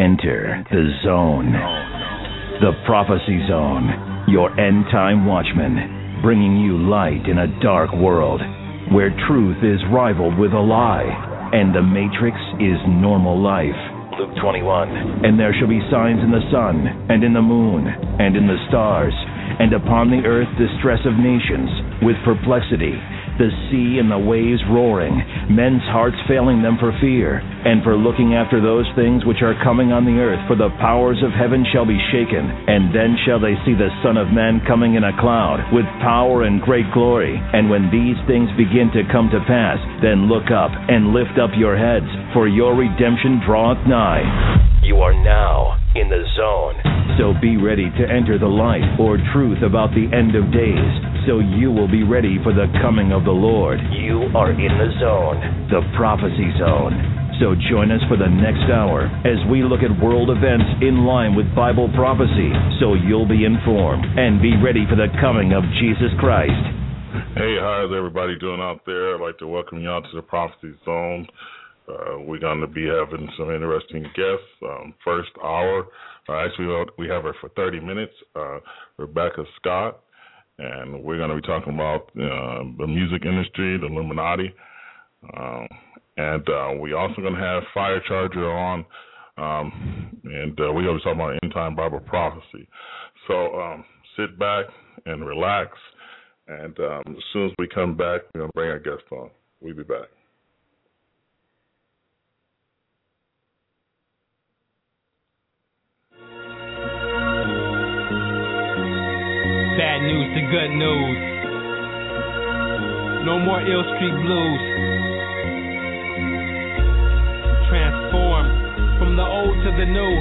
Enter the Zone. The Prophecy Zone, your end-time watchman, bringing you light in a dark world where truth is rivaled with a lie and the matrix is normal life. Luke 21. And there shall be signs in the sun, and in the moon, and in the stars, and upon the earth distress of nations, with perplexity, the sea and the waves roaring, men's hearts failing them for fear, and for looking after those things which are coming on the earth, for the powers of heaven shall be shaken. And then shall they see the Son of Man coming in a cloud, with power and great glory. And when these things begin to come to pass, then look up and lift up your heads, for your redemption draweth nigh. You are now in the zone. So be ready to enter the light or truth about the end of days, so you will be ready for the coming of the Lord. You are in the zone, the Prophecy Zone. So join us for the next hour as we look at world events in line with Bible prophecy, so you'll be informed and be ready for the coming of Jesus Christ. Hey, how's everybody doing out there? I'd like to welcome you out to the Prophecy Zone. We're going to be having some interesting guests. First hour, actually, we have her for 30 minutes, Rebecca Scott, and we're going to be talking about the music industry, the Illuminati, and we're also going to have Fire Charger on, and we're going to be talking about end-time Bible prophecy. So sit back and relax, and as soon as we come back, we're going to bring our guest on. We'll be back. Bad news to good news. No more Ill Street blues. Transform from the old to the new.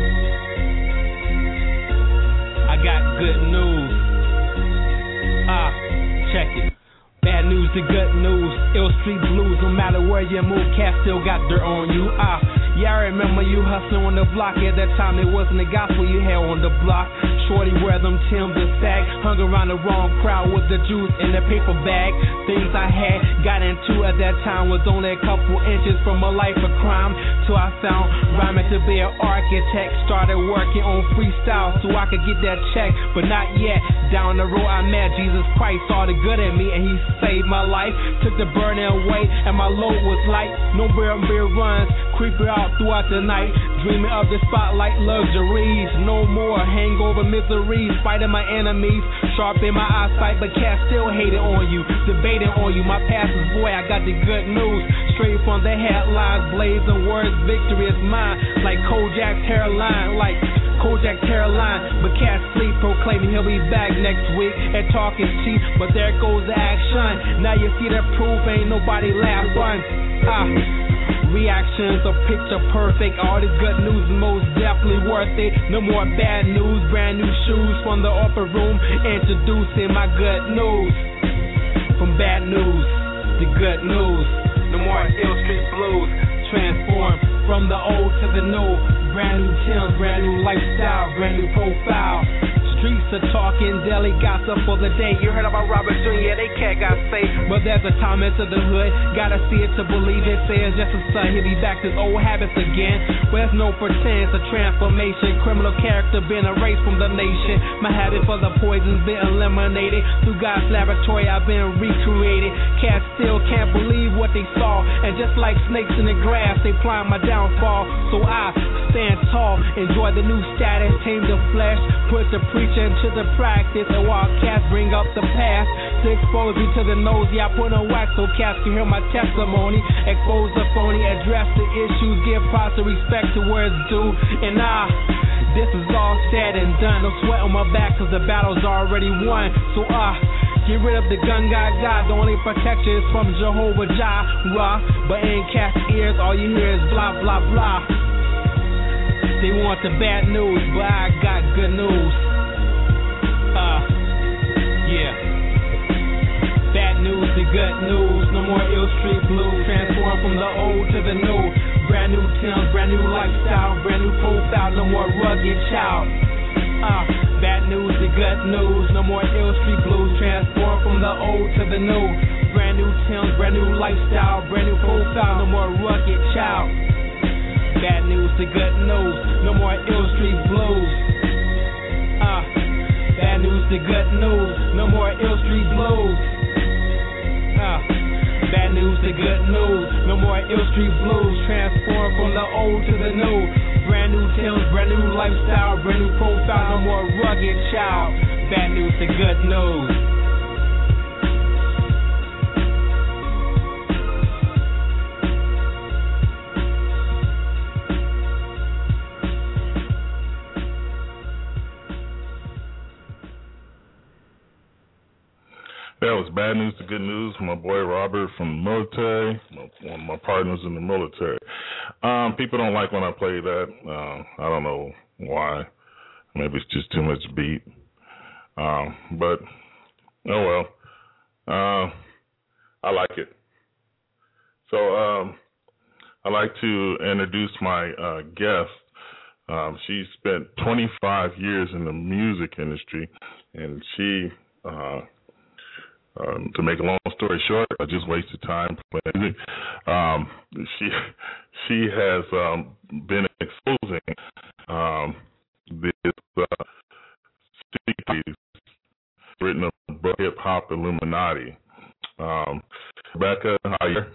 I got good news. Check it. Bad news to good news. Ill Street blues. No matter where you move, cat still got dirt on you. Yeah, I remember you hustling on the block. At that time, it wasn't the gospel you had on the block. Shorty wear them Timbs and sag. Hung around the wrong crowd with the juice in the paper bag. Things I had got into at that time was only a couple inches from a life of crime. Till I found rhyming to be an architect. Started working on freestyle so I could get that check, but not yet. Down the road, I met Jesus Christ. Saw the good in me and he saved my life. Took the burden away and my load was light. No beer runs. Creeping out throughout the night, dreaming of the spotlight luxuries. No more hangover miseries, fighting my enemies, sharp in my eyesight, but cats still hating on you, debating on you. My pastor's boy, I got the good news, straight from the headlines, blazing words, victory is mine, like Kojak's hairline, but cats sleep, proclaiming he'll be back next week, and talk is cheap, but there goes the action. Now you see the proof, ain't nobody last one. Reactions are picture perfect. All this good news is most definitely worth it. No more bad news, brand new shoes from the upper room. Introducing my good news. From bad news to good news. No more Ill Street blues. Transform from the old to the new. Brand new Timbs, brand new lifestyle, brand new profile. Streets are talking, daily gossip for the day. You heard about Robert Jr., they cat got saved. But there's a time into the hood, gotta see it to believe it. Says just a son, he'll be back to his old habits again. Well, there's no pretense, a transformation. Criminal character been erased from the nation. My habit for the poison's been eliminated. Through God's laboratory, I've been recreated. Cats still can't believe what they saw. And just like snakes in the grass, they plan my downfall. So I stand tall, enjoy the new status, tame the flesh, put the preacher into the practice, and while cats bring up the past to expose me to the nose, yeah, I put on wax so cats can hear my testimony, expose the phony, address the issues, give props and respect to where it's due, and this is all said and done, no sweat on my back cause the battle's already won, so get rid of the gun God, the only protection is from Jehovah Jireh, but in cats' ears all you hear is blah blah blah. They want the bad news, but I got good news. Yeah. Bad news to good news. No more Ill Street blues. Transform from the old to the new. Brand new Timbs, brand new lifestyle, brand new profile. No more rugged child. Bad news to good news. No more Ill Street blues. Transform from the old to the new. Brand new Timbs, brand new lifestyle, brand new profile. No more rugged child. Bad news to good news. No more ill street blues. Bad news to good news. No more ill street blues. Bad news to good news. No more ill street blues. Transform from the old to the new. Brand new tales, brand new lifestyle, brand new profile. No more rugged child. Bad news to good news. That was Bad News to Good News from my boy Robert from the military, one of my partners in the military. People don't like when I play that. I don't know why. Maybe it's just too much beat. But, oh well. I like it. So I'd like to introduce my guest. She spent 25 years in the music industry, and she... to make a long story short, I just wasted time playing music. She has been exposing this series written about Hip Hop Illuminati. Rebecca, how are you?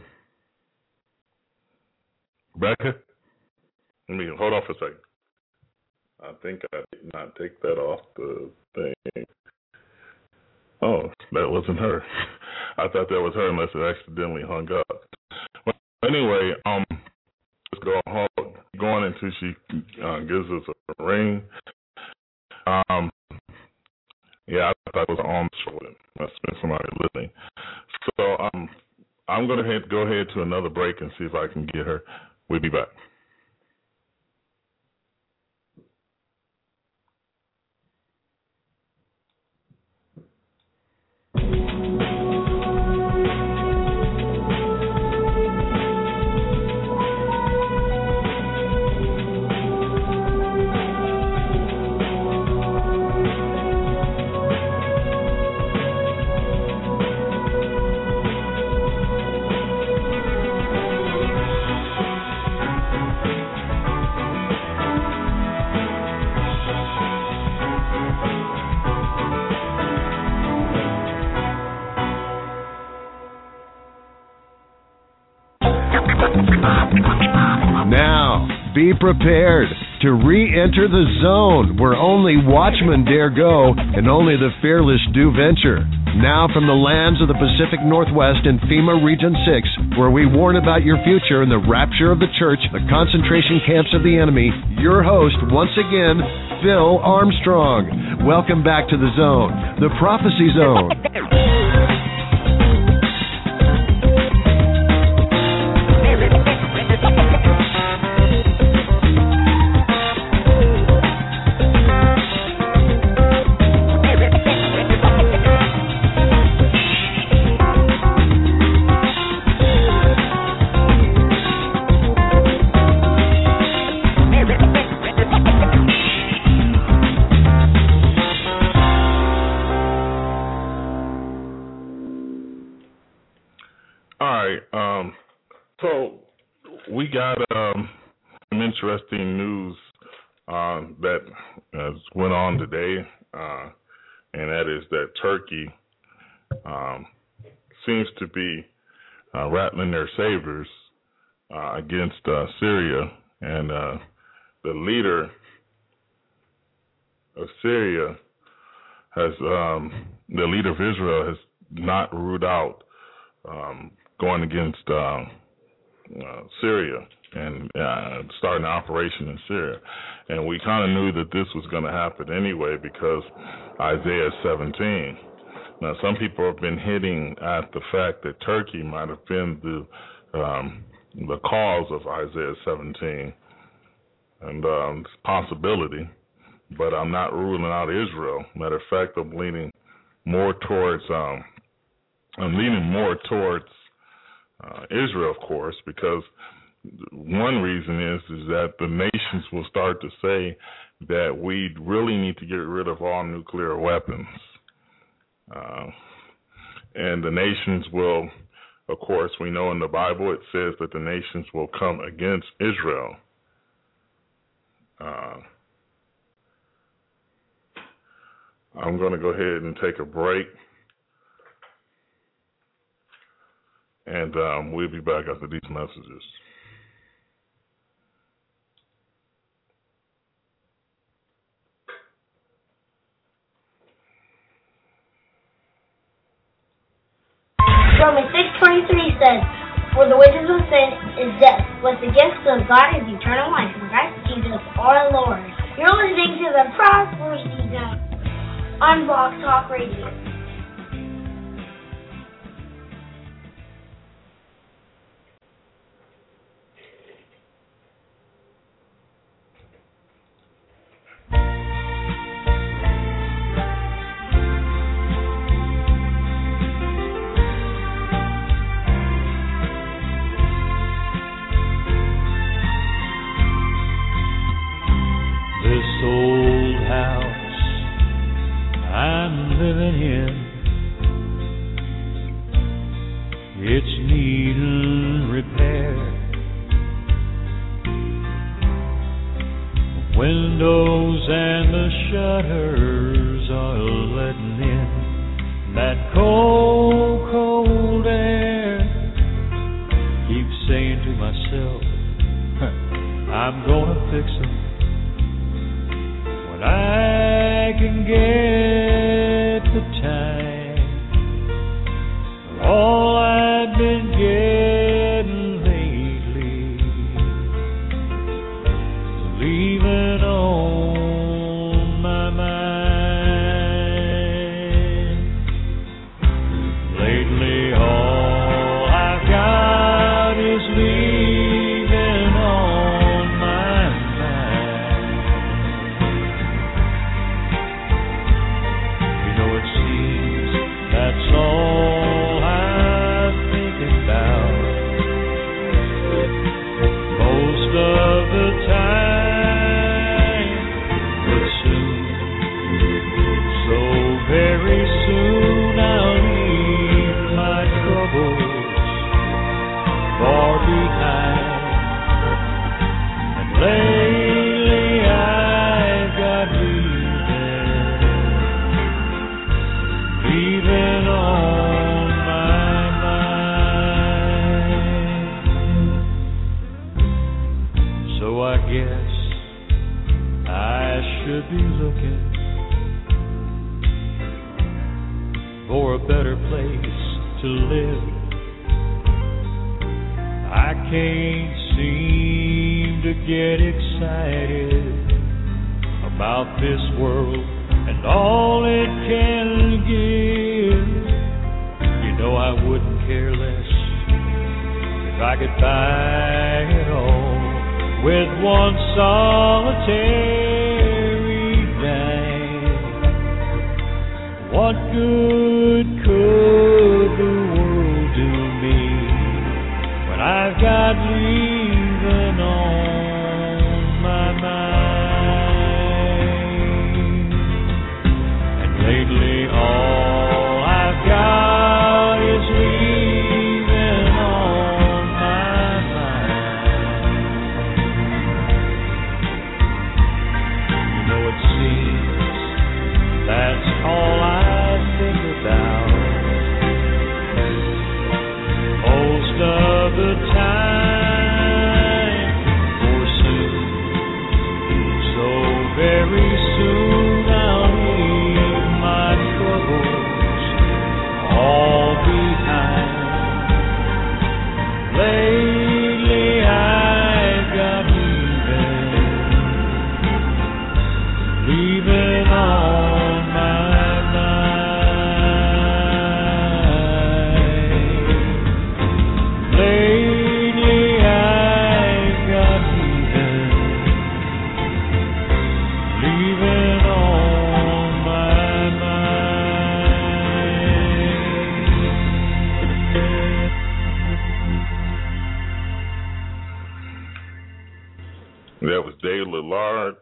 Rebecca, let me hold on for a second. I think I did not take that off the thing. Oh, that wasn't her. I thought that was her unless it accidentally hung up. Well, anyway, let's go on until she gives us a ring. Yeah, I thought it was on the show. Must have been somebody listening. So I'm going to go ahead to another break and see if I can get her. We'll be back. Now, be prepared to re-enter the zone where only watchmen dare go and only the fearless do venture. Now from the lands of the Pacific Northwest and FEMA Region 6, where we warn about your future and the rapture of the church, the concentration camps of the enemy, your host, once again, Phil Armstrong. Welcome back to the zone, the Prophecy Zone. So we got some interesting news that went on today, and that is that Turkey seems to be rattling their sabers against Syria, and the leader of Syria the leader of Israel has not ruled out going against Syria and starting an operation in Syria. And we kind of knew that this was going to happen anyway because Isaiah 17. Now, some people have been hitting at the fact that Turkey might have been the cause of Isaiah 17, and it's a possibility, but I'm not ruling out Israel. Matter of fact, I'm leaning more towards Israel, of course, because one reason is that the nations will start to say that we really need to get rid of all nuclear weapons. And the nations will, of course, we know in the Bible it says that the nations will come against Israel. I'm going to go ahead and take a break, and we'll be back after these messages. Romans 6:23 says, "For the wages of sin is death, but the gift of God is eternal life in Christ Jesus our Lord." You're listening to the Prophecy Zone on Blog Talk Radio. That was Dave Lillard,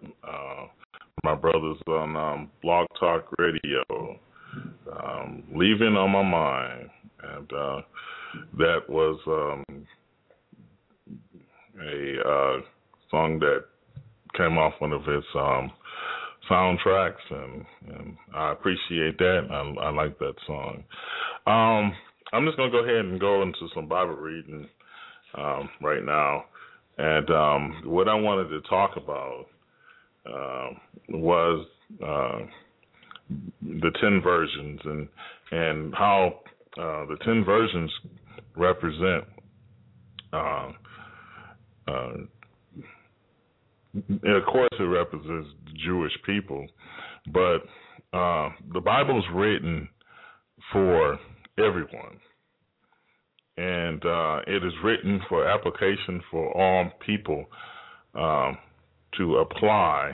my brothers on Blog Talk Radio, Leaving on My Mind. And that was a song that came off one of his soundtracks, and I appreciate that. I like that song. I'm just going to go ahead and go into some Bible reading right now. And what I wanted to talk about was the 10 virgins and how the 10 virgins represent of course it represents the Jewish people, but the Bible is written for everyone, and it is written for application for all people to apply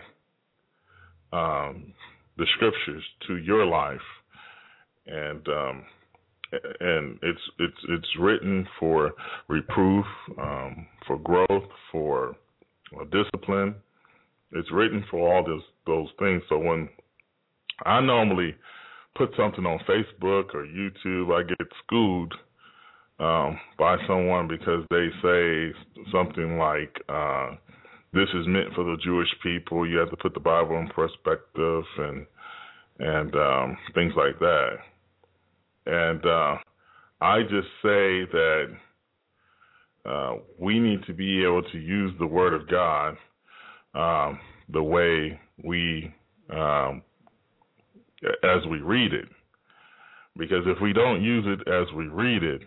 the scriptures to your life, and it's written for reproof, for growth, for discipline. It's written for all those things. So when I normally put something on Facebook or YouTube, I get schooled by someone because they say something like, this is meant for the Jewish people. You have to put the Bible in perspective and things like that. And I just say that we need to be able to use the Word of God the way we, as we read it. Because if we don't use it as we read it,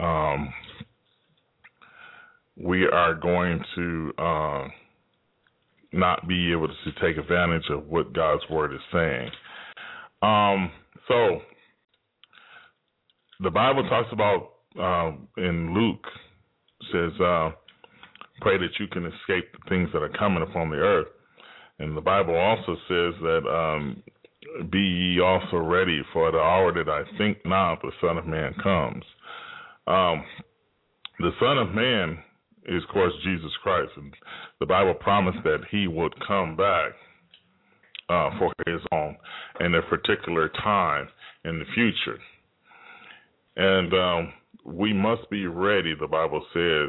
we are going to not be able to take advantage of what God's Word is saying. So the Bible talks about in Luke, says, pray that you can escape the things that are coming upon the earth. And the Bible also says that be ye also ready, for the hour that I think not the Son of Man comes. The Son of Man is, of course, Jesus Christ. And the Bible promised that he would come back for his own in a particular time in the future. And we must be ready, the Bible says,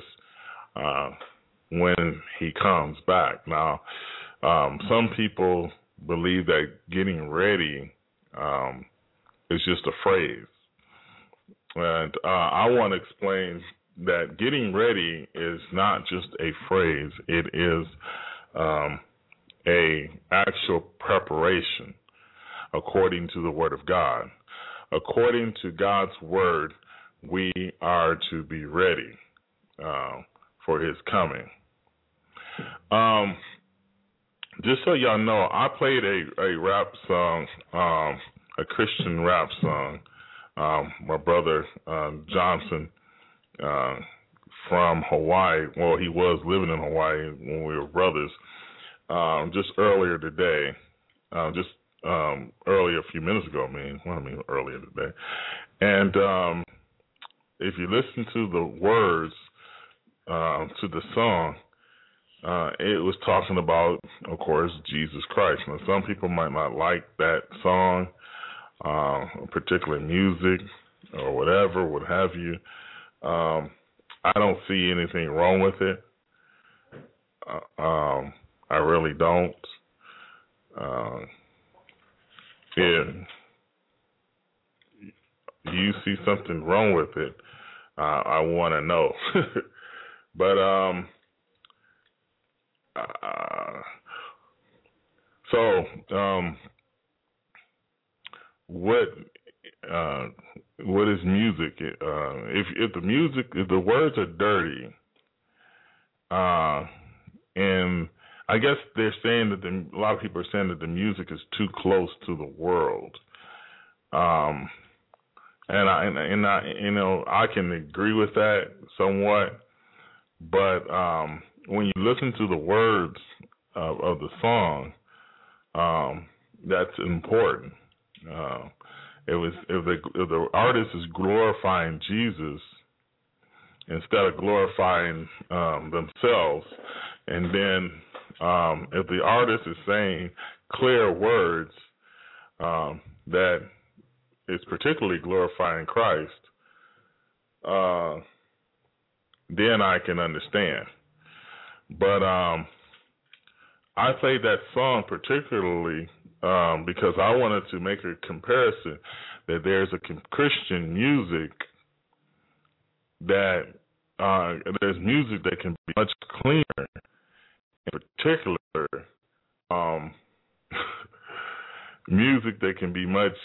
when he comes back. Now, some people believe that getting ready is just a phrase. And I want to explain that getting ready is not just a phrase. It is a actual preparation according to the Word of God. According to God's Word, we are to be ready for his coming. Just so y'all know, I played a rap song, a Christian rap song. My brother Johnson from Hawaii, well, he was living in Hawaii when we were brothers, just earlier today, earlier a few minutes ago, earlier today. And if you listen to the words to the song, it was talking about, of course, Jesus Christ. Now, some people might not like that song, particular music or whatever, what have you. I don't see anything wrong with it. I really don't. If you see something wrong with it, I want to know. But what is music? If the words are dirty, and I guess they're saying that a lot of people are saying that the music is too close to the world. And I can agree with that somewhat, but when you listen to the words of the song, that's important. If the artist is glorifying Jesus instead of glorifying themselves, and then if the artist is saying clear words that is particularly glorifying Christ, then I can understand. But I played that song particularly because I wanted to make a comparison that there's a Christian music that there's music that can be much cleaner. In particular, music that can be much,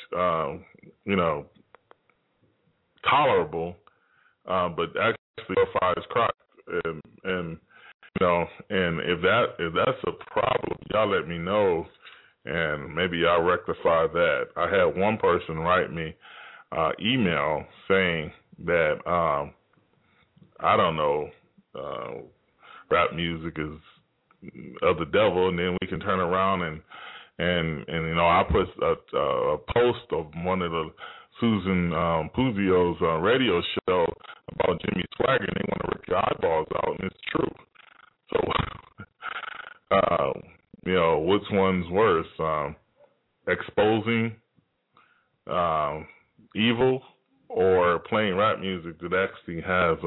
tolerable, but actually glorifies Christ. And if that's a problem, y'all let me know, and maybe I'll rectify that. I had one person write me email saying that I don't know, rap music is of the devil, and then we can turn around and I put a post of one of the Susan Puzio's radio show about Jimmy Swagger, and they want to rip your eyeballs out, and it's true. So, which one's worse? Exposing evil or playing rap music that actually has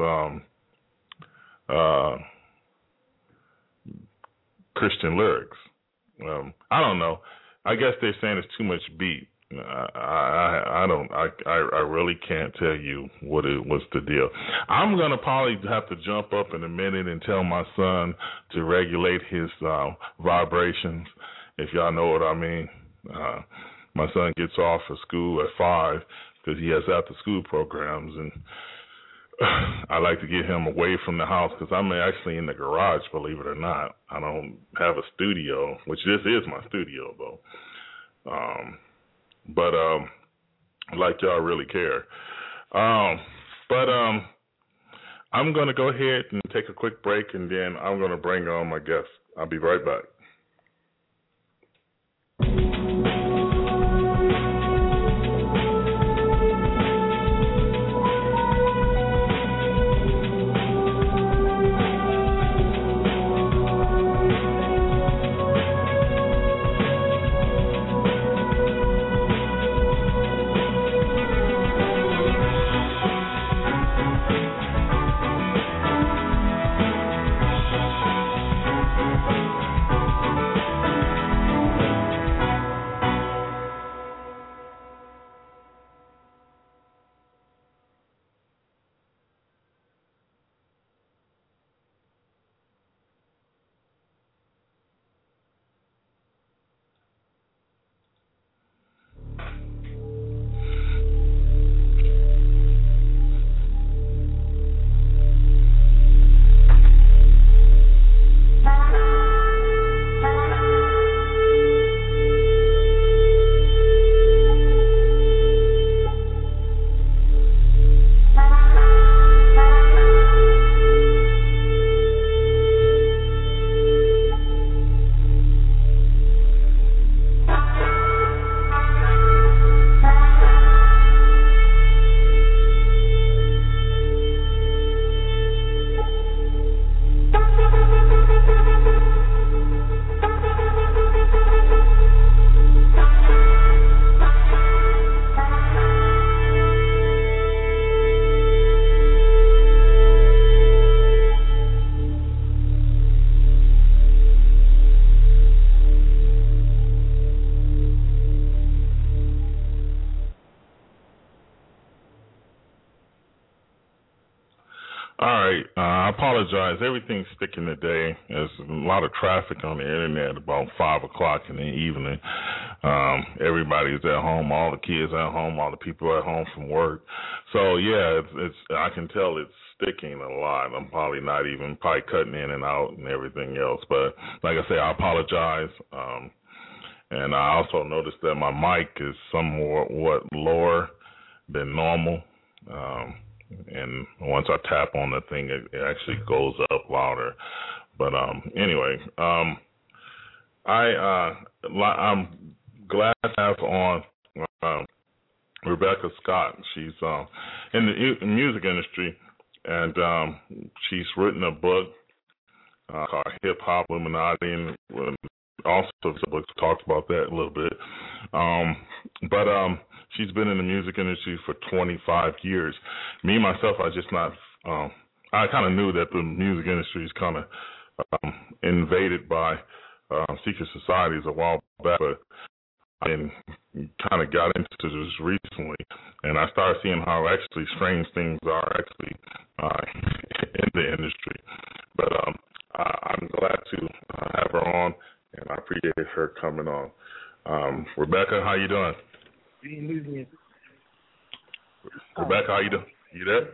Christian lyrics? I don't know. I guess they're saying it's too much beat. I really can't tell you what's the deal. I'm gonna probably have to jump up in a minute and tell my son to regulate his vibrations, if y'all know what I mean. My son gets off of school at 5 because he has after school programs, and I like to get him away from the house because I'm actually in the garage, believe it or not. I don't have a studio, which this is my studio though. But like y'all really care. But I'm going to go ahead and take a quick break, and then I'm going to bring on my guest. I'll be right back. I apologize. Everything's sticking today. There's a lot of traffic on the internet about 5 o'clock in the evening. Everybody's at home. All the kids at home. All the people at home from work. So yeah, it's I can tell it's sticking a lot. I'm probably cutting in and out and everything else. But like I say, I apologize. And I also noticed that my mic is somewhat lower than normal. And once I tap on the thing, it actually goes up louder. But anyway, I'm glad to have on Rebecca Scott. She's in the music industry, and she's written a book called Hip Hop Illuminati, and also the book talks about that a little bit. But she's been in the music industry for 25 years. Me, myself, I kind of knew that the music industry is kind of invaded by secret societies a while back, but I kind of got into this recently, and I started seeing how actually strange things are actually in the industry. But I'm glad to have her on, and I appreciate her coming on. Rebecca, how you doing? Rebecca, how you doing? You there?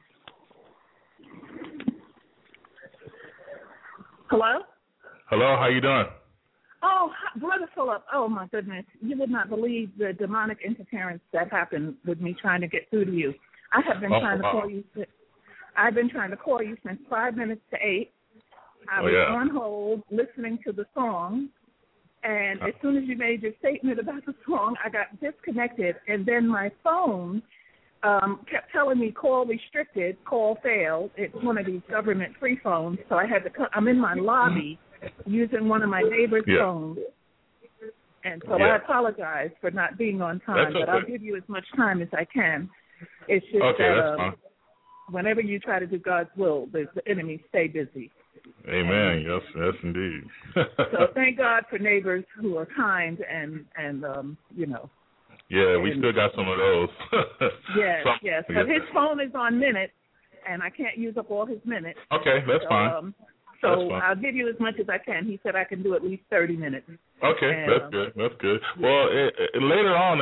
Hello? Hello, how you doing? Oh, Brother Philip, oh, my goodness. You would not believe the demonic interference that happened with me trying to get through to you. I have been trying to call you. I've been trying to call you since 5 minutes to 8. I was on hold listening to the song, and as soon as you made your statement about the song, I got disconnected, and then my phone kept telling me call restricted, call failed. It's one of these government free phones, so I had to I'm in my lobby using one of my neighbor's phones. And so I apologize for not being on time, but I'll give you as much time as I can. It's just that whenever you try to do God's will, the enemy stay busy. Amen. Yes, indeed. So thank God for neighbors who are kind and you know. Yeah, we still got some of those. Yes. But his phone is on minutes, and I can't use up all his minutes. Okay, that's fine. So I'll give you as much as I can. He said I can do at least 30 minutes. Okay, and, that's good. Well, later on,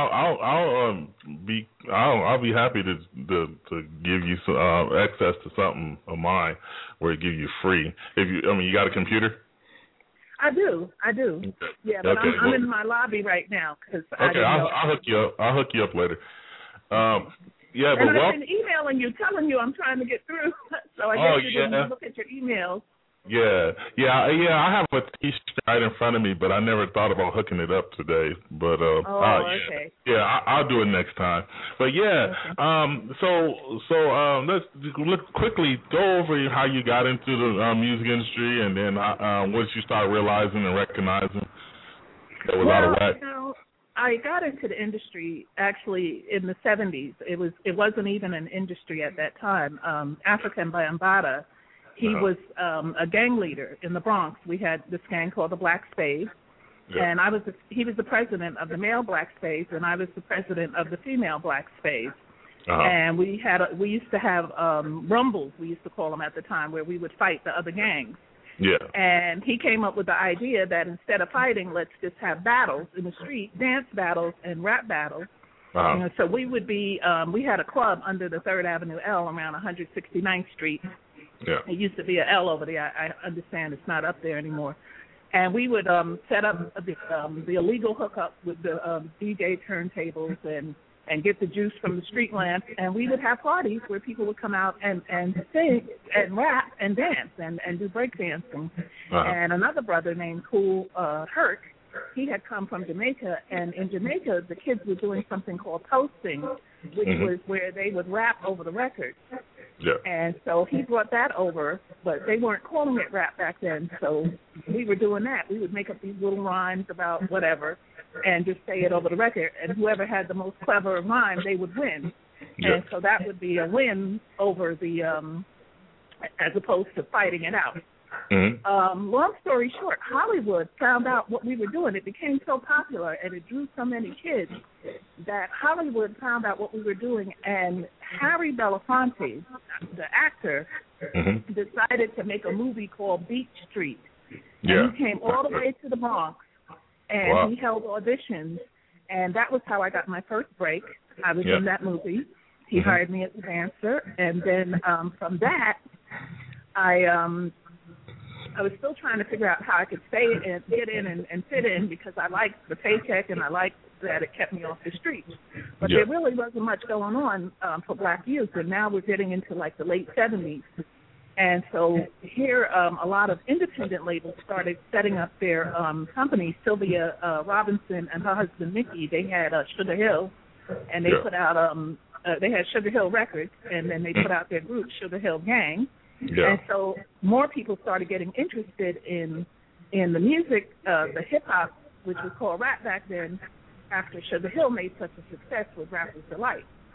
I'll be happy to give you some, access to something of mine where it give you free. You got a computer? I do. Okay. Yeah, but I'm in my lobby right now because I'll hook you up. I'll hook you up later. I've been emailing you, telling you I'm trying to get through. So I guess you didn't look at your emails. Yeah. I have a T-shirt right in front of me, but I never thought about hooking it up today. But okay. Yeah, I'll do it next time. But let's quickly go over how you got into the music industry, and then once you start realizing and recognizing there was a lot of whack. I got into the industry actually in the 70s. It wasn't even an industry at that time. African Bambaataa, he was a gang leader in the Bronx. We had this gang called the Black Spades, and he was the president of the male Black Spades, and I was the president of the female Black Spades. And we used to have rumbles, we used to call them at the time, where we would fight the other gangs. Yeah. And he came up with the idea that instead of fighting, let's just have battles in the street, dance battles and rap battles. So we would be, we had a club under the 3rd Avenue L around 169th Street. Yeah. It used to be an L over there. I understand it's not up there anymore. And we would set up the illegal hookup with the DJ turntables and get the juice from the street lamps, and we would have parties where people would come out and sing and rap and dance and do break dancing. And another brother named Kool Herc, he had come from Jamaica, and in Jamaica the kids were doing something called toasting, which was where they would rap over the record. Yeah. And so he brought that over, but they weren't calling it rap back then, so we were doing that. We would make up these little rhymes about whatever and just say it over the record, and whoever had the most clever rhyme, they would win. Yeah. And so that would be a win over the, as opposed to fighting it out. Long story short, Hollywood found out what we were doing. It became so popular, and it drew so many kids that Hollywood found out what we were doing, and Harry Belafonte, the actor, decided to make a movie called Beach Street. And he came all the way to the Bronx, and he held auditions, and that was how I got my first break. I was in that movie. He hired me as a dancer, and then from that, I was still trying to figure out how I could stay and get in and fit in, because I liked the paycheck and I liked that it kept me off the streets. But there really wasn't much going on for black youth, and now we're getting into like the late 70s. And so here a lot of independent labels started setting up their companies. Sylvia Robinson and her husband Mickey, they had Sugar Hill, and they put out, they had Sugar Hill Records, and then they put out their group, Sugar Hill Gang. Yeah. And so more people started getting interested in the music, the hip-hop, which was called rap back then, after Sugar Hill made such a success with Rapper's Delight.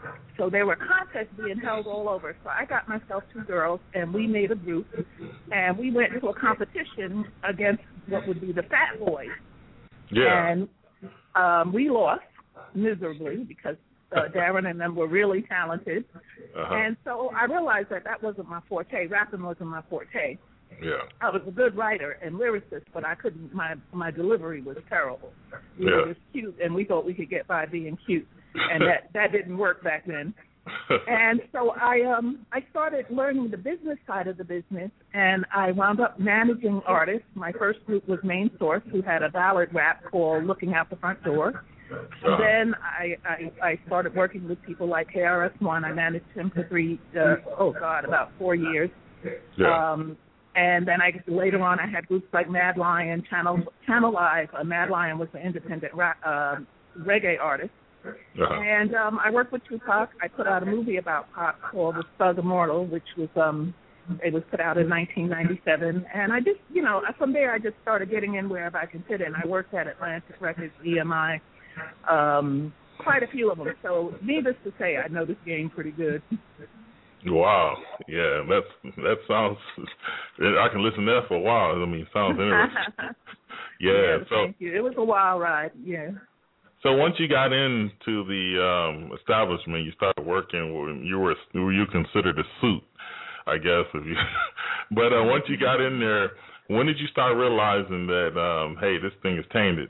So there were contests being held all over. So I got myself 2 girls, and we made a group, and we went to a competition against what would be the Fat Boys. Yeah. And we lost miserably because Darren and them were really talented. And so I realized that wasn't my forte. Rapping wasn't my forte. Yeah. I was a good writer and lyricist, but I couldn't. My delivery was terrible. We were just cute, and we thought we could get by being cute, and that didn't work back then. And so I started learning the business side of the business, and I wound up managing artists. My first group was Main Source, who had a ballad rap called "Looking Out the Front Door." And then I started working with people like KRS-One. I managed him for about 4 years. Yeah. And then later on I had groups like Mad Lion, Channel Live. Mad Lion was an independent reggae artist. And I worked with Tupac. I put out a movie about Pac called The Thug Immortal, which was it was put out in 1997. And I just, from there I just started getting in wherever I could fit in. I worked at Atlantic Records, EMI, quite a few of them. So needless to say, I know this game pretty good. Wow, yeah, that sounds. I can listen to that for a while. I mean, it sounds interesting. Yeah, so thank you. It was a wild ride. Yeah. So once you got into the establishment, you started working. You considered a suit, I guess. But once you got in there, when did you start realizing that hey, this thing is tainted?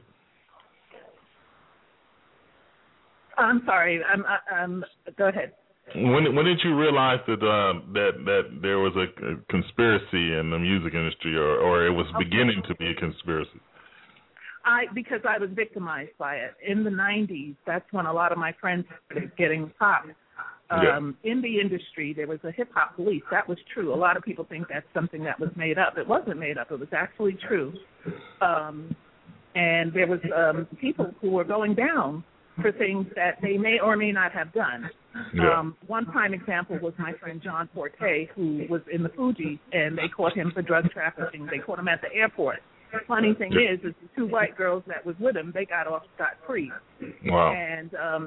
I'm sorry. Go ahead. When did you realize that that there was a conspiracy in the music industry, or it was beginning to be a conspiracy? Because I was victimized by it. In the 90s, that's when a lot of my friends started getting popped. In the industry, there was a hip-hop police. That was true. A lot of people think that's something that was made up. It wasn't made up. It was actually true. And there was people who were going down for things that they may or may not have done. One prime example was my friend John Forte, who was in the Fugees, and they caught him for drug trafficking. They caught him at the airport. The funny thing is the 2 white girls that was with him, they got off scot-free. Wow. And,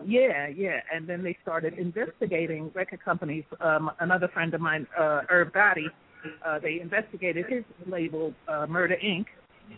and then they started investigating record companies. Another friend of mine, Irv Gotti, they investigated his label, Murder, Inc.,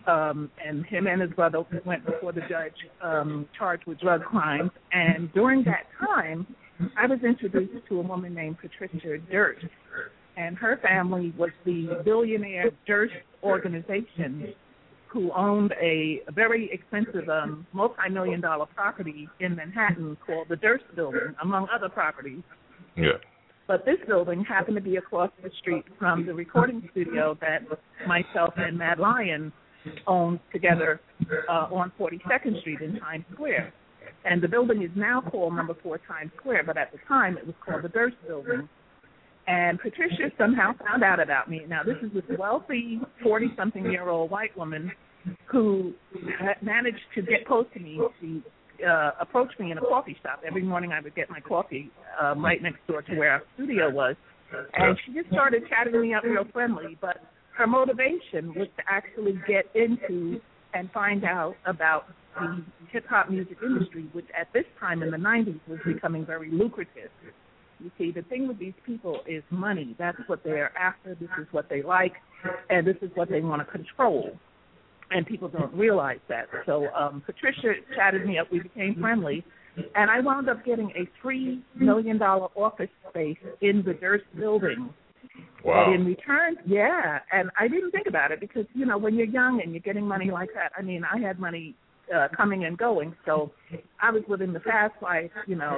and him and his brother went before the judge charged with drug crimes. And during that time, I was introduced to a woman named Patricia Durst, and her family was the billionaire Durst organization, who owned a very expensive multi-million-dollar property in Manhattan called the Durst Building, among other properties. Yeah. But this building happened to be across the street from the recording studio that myself and Mad Lion owned together on 42nd Street in Times Square. And the building is now called Number 4 Times Square, but at the time it was called the Durst Building. And Patricia somehow found out about me. Now, this is this wealthy 40-something-year-old white woman who managed to get close to me. She approached me in a coffee shop. Every morning I would get my coffee right next door to where our studio was. And she just started chatting me up real friendly, but her motivation was to actually get into and find out about the hip-hop music industry, which at this time in the 90s was becoming very lucrative. You see, the thing with these people is money. That's what they're after. This is what they like, and this is what they want to control. And people don't realize that. So Patricia chatted me up. We became friendly. And I wound up getting a $3 million office space in the Durst Building. Wow. And in return, and I didn't think about it because, when you're young and you're getting money like that, I mean, I had money coming and going, so I was living the fast life,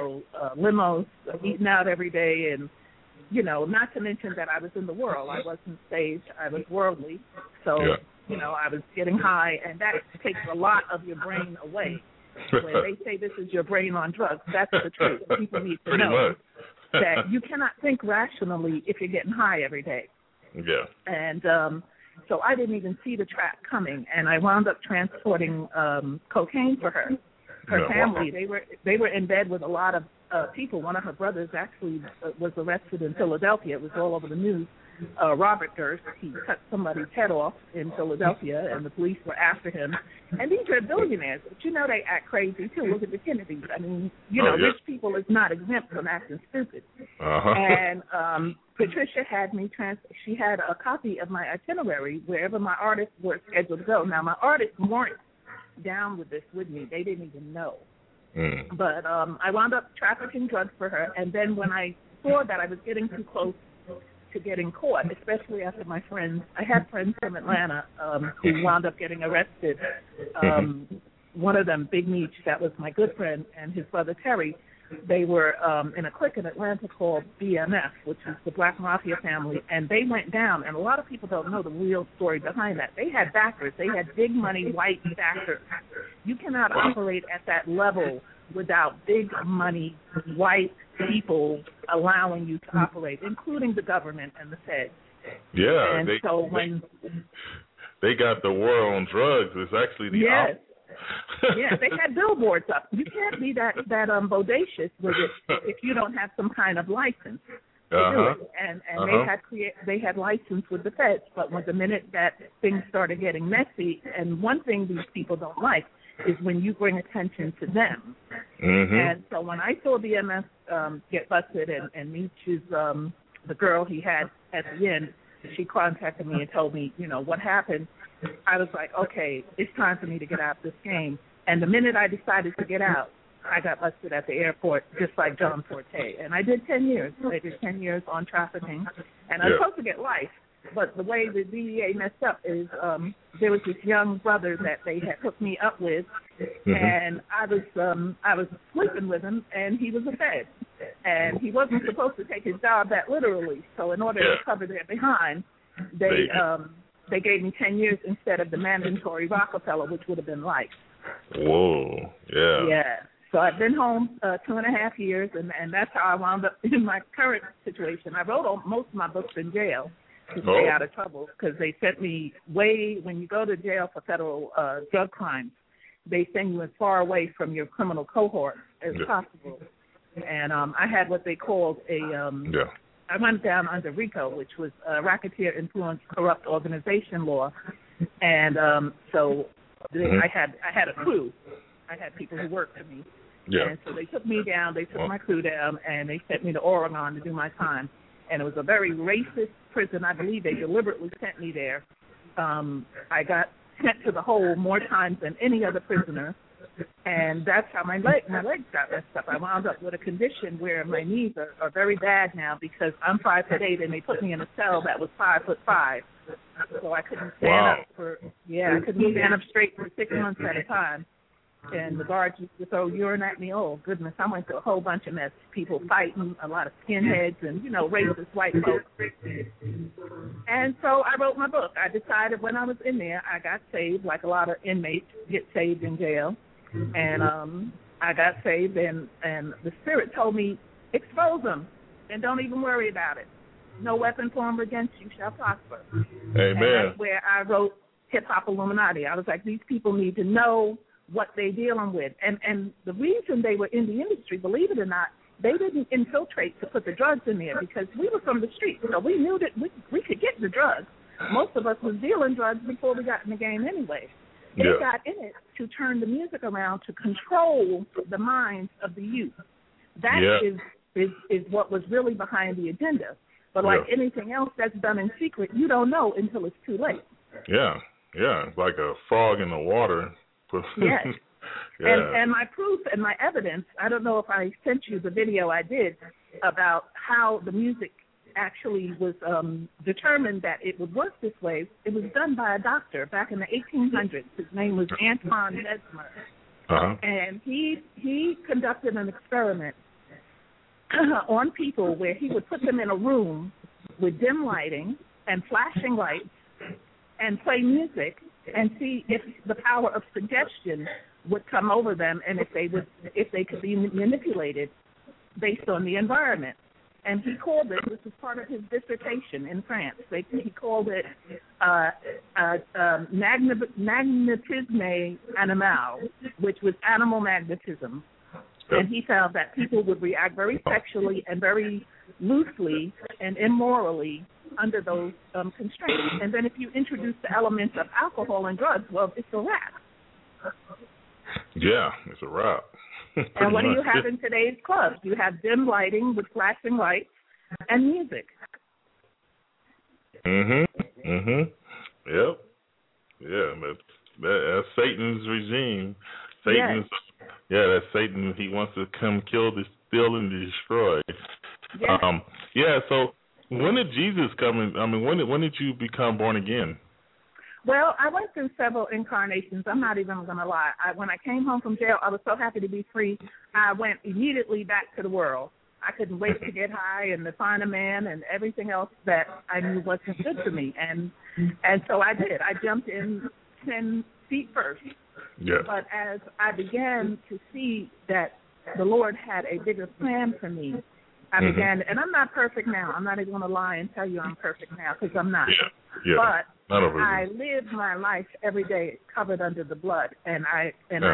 limos, eating out every day, and, not to mention that I was in the world. I wasn't saved. I was worldly, so, I was getting high, and that takes a lot of your brain away. When they say this is your brain on drugs, that's the truth. People need to know that you cannot think rationally if you're getting high every day. Yeah. And so I didn't even see the trap coming, and I wound up transporting cocaine for her. Her family, they were in bed with a lot of people. One of her brothers actually was arrested in Philadelphia. It was all over the news. Robert Durst, he cut somebody's head off in Philadelphia, and the police were after him. And these are billionaires, but you know they act crazy too. Look at the Kennedys. I mean, rich people is not exempt from acting stupid. And Patricia had me she had a copy of my itinerary wherever my artists were scheduled to go. Now, my artists weren't down with this with me. They didn't even know. But I wound up trafficking drugs for her, and then when I saw that I was getting too close to getting caught, especially after my friends, I had friends from Atlanta who wound up getting arrested. One of them, Big Meech, that was my good friend, and his brother Terry, they were in a clique in Atlanta called BMF, which is the Black Mafia family, and they went down, and a lot of people don't know the real story behind that. They had backers. They had big money, white backers. You cannot operate at that level without big money, white people allowing you to operate, including the government and the Fed. Yeah. And they got the war on drugs. It's actually the opposite. Yeah, they had billboards up. You can't be that bodacious with it if you don't have some kind of license to do it. And they had license with the Feds, but when the minute that things started getting messy, and one thing these people don't like is when you bring attention to them. And so when I saw BMS get busted, and Meech is the girl he had at the end, she contacted me and told me, what happened. I was like, okay, it's time for me to get out of this game. And the minute I decided to get out, I got busted at the airport, just like John Forte. And I did 10 years. I did 10 years on trafficking. And I was supposed to get life. But the way the DEA messed up is there was this young brother that they had hooked me up with, and I was sleeping with him, and he was a Fed. And he wasn't supposed to take his job that literally. So in order to cover their behind, they gave me 10 years instead of the mandatory Rockefeller, which would have been life. Whoa, yeah. Yeah. So I've been home 2.5 years, and that's how I wound up in my current situation. I wrote most of my books in jail to stay out of trouble, because they sent me when you go to jail for federal drug crimes, they send you as far away from your criminal cohort as possible. And I had what they called I went down under RICO, which was Racketeer Influenced Corrupt Organization Law, and so I had a crew. I had people who worked for me, and so they took me down. They took my crew down, and they sent me to Oregon to do my time. And it was a very racist prison. I believe they deliberately sent me there. I got sent to the hole more times than any other prisoner. And that's how my legs got messed up. I wound up with a condition where my knees are very bad now, because I'm 5'8", and they put me in a cell that was 5'5". So I couldn't stand up I couldn't stand up straight for 6 months at a time. And the guards used to throw urine at me. Oh, goodness, I went through a whole bunch of mess. People fighting, a lot of skinheads and, racist white folks. And so I wrote my book. I decided when I was in there, I got saved, like a lot of inmates get saved in jail. And I got saved, and the Spirit told me, expose them, and don't even worry about it. No weapon formed against you shall prosper. Amen. And that's where I wrote Hip Hop Illuminati. I was like, these people need to know what they're dealing with. And the reason they were in the industry, believe it or not, they didn't infiltrate to put the drugs in there, because we were from the streets, so we knew that we could get the drugs. Most of us was dealing drugs before we got in the game anyway. They got in it to turn the music around to control the minds of the youth. That is what was really behind the agenda. But like anything else that's done in secret, you don't know until it's too late. Yeah, it's like a frog in the water. Yes. And my proof and my evidence, I don't know if I sent you the video I did about how the music actually was determined that it would work this way. It was done by a doctor back in the 1800s. His name was Antoine Mesmer. And he conducted an experiment on people where he would put them in a room with dim lighting and flashing lights and play music and see if the power of suggestion would come over them, and if they could be manipulated based on the environment. And he called it, this was part of his dissertation in France, he called it magnétisme animal, which was animal magnetism. And he found that people would react very sexually and very loosely and immorally under those constraints. And then if you introduce the elements of alcohol and drugs, well, it's a wrap. Yeah, it's a wrap. And what do you have in today's clubs? You have dim lighting with flashing lights and music. Yep. Yeah, that's Satan's regime. Satan's, that's Satan. He wants to come kill, steal, and destroy. Yes. So when did Jesus come in? I mean, when did you become born again? Well, I went through several incarnations. I'm not even going to lie. When I came home from jail, I was so happy to be free. I went immediately back to the world. I couldn't wait to get high and to find a man and everything else that I knew wasn't good for me. And so I did. I jumped in 10 feet first. Yeah. But as I began to see that the Lord had a bigger plan for me, I began, and I'm not perfect now. I'm not even going to lie and tell you I'm perfect now because I'm not. Yeah. But I live my life every day covered under the blood, and I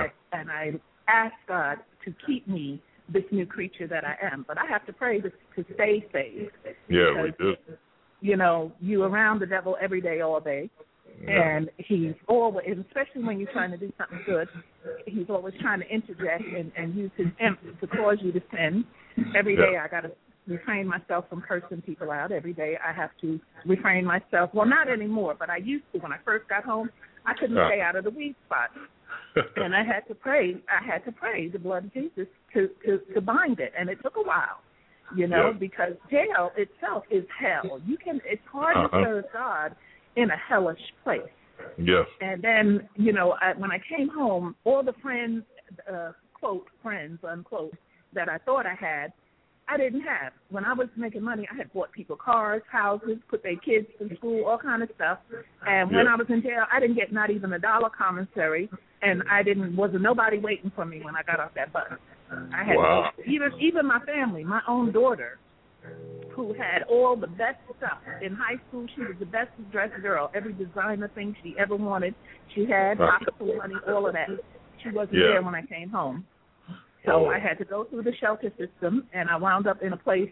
ask God to keep me this new creature that I am. But I have to pray to stay saved. Yeah, we do. You know, you around the devil every day, all day. Yeah. And he's always, especially when you're trying to do something good, he's always trying to interject and use his imp to cause you to sin. Every day I got to refrain myself from cursing people out. Every day I have to refrain myself. Well, not anymore, but I used to. When I first got home, I couldn't stay out of the weed spot. And I had to pray. The blood of Jesus to bind it. And it took a while, you know, because jail itself is hell. It's hard to serve God in a hellish place. Yes. And then, you know, when I came home, all the friends, quote, friends, unquote, that I thought I had, I didn't have. When I was making money, I had bought people cars, houses, put their kids in school, all kind of stuff. And when I was in jail, I didn't get not even $1 commissary, and wasn't nobody waiting for me when I got off that bus. I had even my family, my own daughter, who had all the best stuff. In high school, she was the best dressed girl. Every designer thing she ever wanted, she had, pocketful money, all of that. She wasn't there when I came home. So I had to go through the shelter system, and I wound up in a place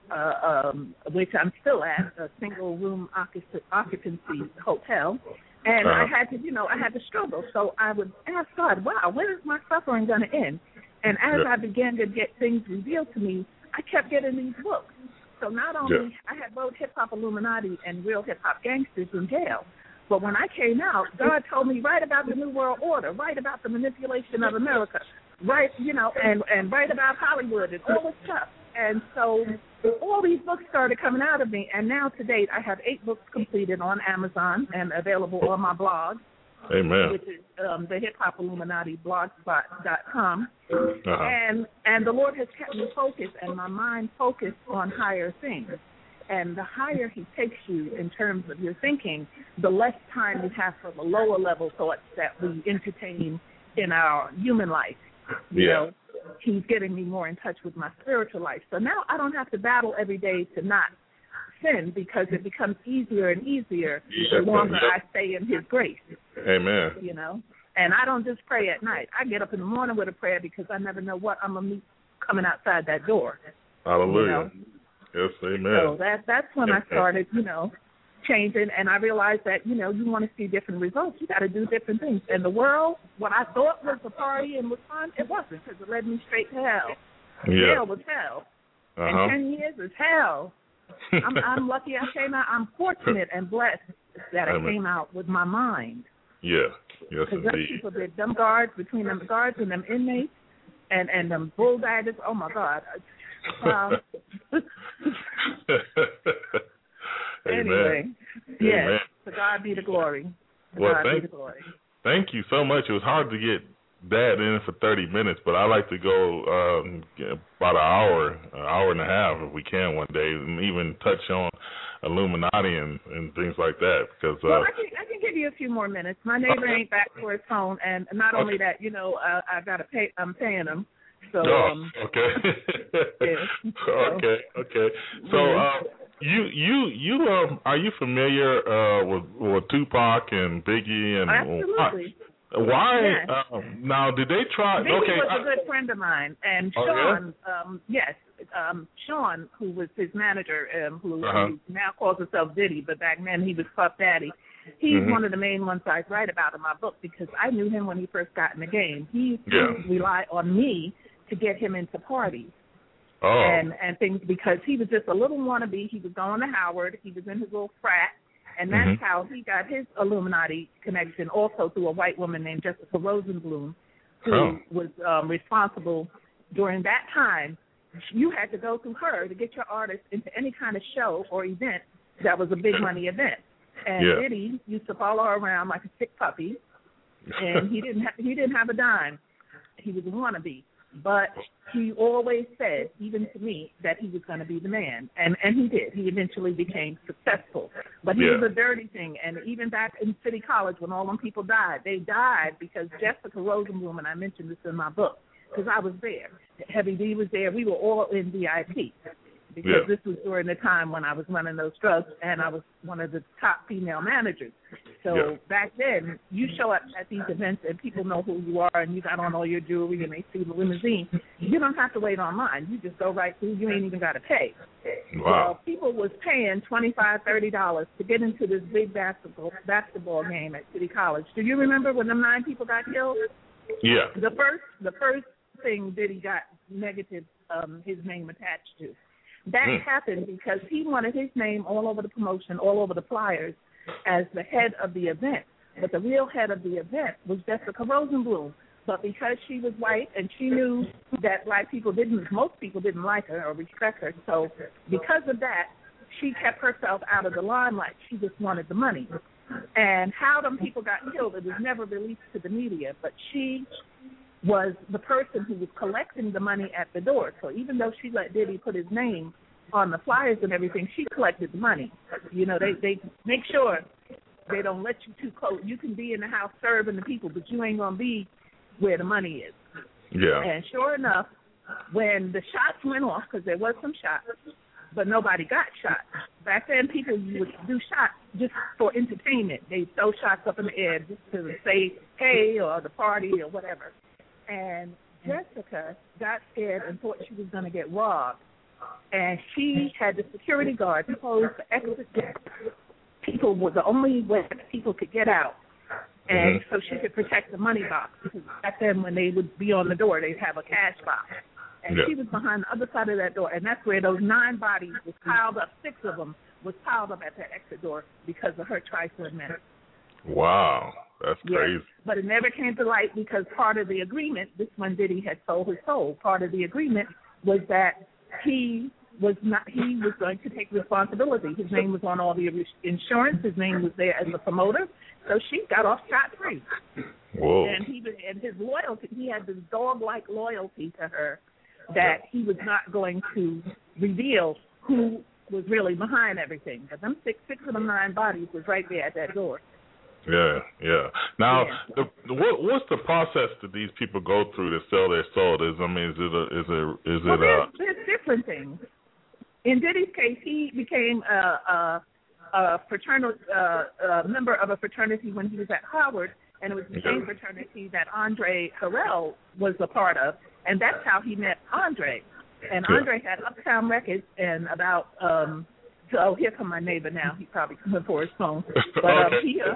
which I'm still at, a single-room occupancy hotel. And I had to struggle. So I would ask God, wow, when is my suffering going to end? And as I began to get things revealed to me, I kept getting these books. So not only I had both hip-hop Illuminati and real hip-hop gangsters in jail, but when I came out, God told me, write about the New World Order, write about the manipulation of America, write, you know, and write about Hollywood and all this stuff. And so all these books started coming out of me, and now to date I have 8 books completed on Amazon and available on my blog. Amen. Which is the Hip Hop Illuminati blogspot.com. And the Lord has kept me focused and my mind focused on higher things. And the higher he takes you in terms of your thinking, the less time you have for the lower level thoughts that we entertain in our human life. You know, he's getting me more in touch with my spiritual life. So now I don't have to battle every day to not sin, because it becomes easier and easier the longer I stay in his grace. Amen. You know, and I don't just pray at night. I get up in the morning with a prayer because I never know what I'm going to meet coming outside that door. Hallelujah. You know? Yes, amen. So that's when I started, you know, changing, and I realized that, you know, you want to see different results, you got to do different things. And the world, what I thought was a party and was fun, it wasn't, because it led me straight to hell. Jail was hell. And 10 years is hell. I'm lucky I came out. I'm fortunate and blessed that I came out with my mind. Yeah, yes, indeed. Because people did them guards, between them guards and them inmates and them bulldaggers, oh, my God. Anyway, yes, to God be the glory. Thank you so much. It was hard to get that in for 30 minutes, but I like to go about an hour and a half if we can one day, and even touch on Illuminati and things like that. Because well, I can give you a few more minutes. My neighbor ain't back for his phone, and not only that, you know, I got to pay. I'm paying him. So okay. Okay. So you are you familiar with Tupac and Biggie and absolutely. Why? Yes. Now, did they try? Diddy Okay. was a good friend of mine, and Sean, Sean, who was his manager, who now calls himself Diddy, but back then he was Puff Daddy. He's one of the main ones I write about in my book because I knew him when he first got in the game. He used to rely on me to get him into parties. And things because he was just a little wannabe. He was going to Howard. He was in his little frat. And that's how he got his Illuminati connection, also through a white woman named Jessica Rosenblum, who was responsible during that time. You had to go through her to get your artist into any kind of show or event that was a big money event. And Diddy used to follow her around like a sick puppy, and he didn't have a dime. He was a wannabe. But he always said, even to me, that he was going to be the man. And he did. He eventually became successful. But he was a dirty thing. And even back in City College when all them people died, they died because Jessica Rosenblum, and I mentioned this in my book, because I was there. Heavy D was there. We were all in VIP. Because this was during the time when I was running those drugs, and I was one of the top female managers. So back then, you show up at these events, and people know who you are, and you got on all your jewelry, and they see the limousine. You don't have to wait online. You just go right through. You ain't even got to pay. Wow. So people was paying $25, $30 to get into this big basketball game at City College. Do you remember when them 9 people got killed? Yeah. The first thing Diddy got negative his name attached to. That happened because he wanted his name all over the promotion, all over the flyers, as the head of the event. But the real head of the event was Jessica Rosenblum. But because she was white and she knew that most people didn't like her or respect her, so because of that, she kept herself out of the limelight. She just wanted the money. And how them people got killed, it was never released to the media, but she was the person who was collecting the money at the door. So even though she let Diddy put his name on the flyers and everything, she collected the money. You know, they make sure they don't let you too close. You can be in the house serving the people, but you ain't going to be where the money is. Yeah. And sure enough, when the shots went off, because there was some shots, but nobody got shot. Back then, people would do shots just for entertainment. They'd throw shots up in the air just to say, hey, or the party or whatever. And Jessica got scared and thought she was going to get robbed. And she had the security guard close the exit door. People were the only way that people could get out. And so she could protect the money box. Because back then when they would be on the door, they'd have a cash box. And she was behind the other side of that door. And that's where those 9 bodies was piled up, 6 of them was piled up at that exit door because of her trifling minutes. Wow. That's crazy. But it never came to light because part of the agreement, this one Diddy had sold his soul, part of the agreement was that he was going to take responsibility. His name was on all the insurance. His name was there as a promoter. So she got off scot-free. Whoa. And his loyalty, he had this dog-like loyalty to her that he was not going to reveal who was really behind everything. Because them six of them 9 bodies was right there at that door. Yeah. Now, what's the process that these people go through to sell their soul? There's different things. In Diddy's case, he became a fraternal member of a fraternity when he was at Howard, and it was the same fraternity that Andre Harrell was a part of, and that's how he met Andre. And Andre had Uptown Records, and about so here come my neighbor now. He's probably coming for his phone, but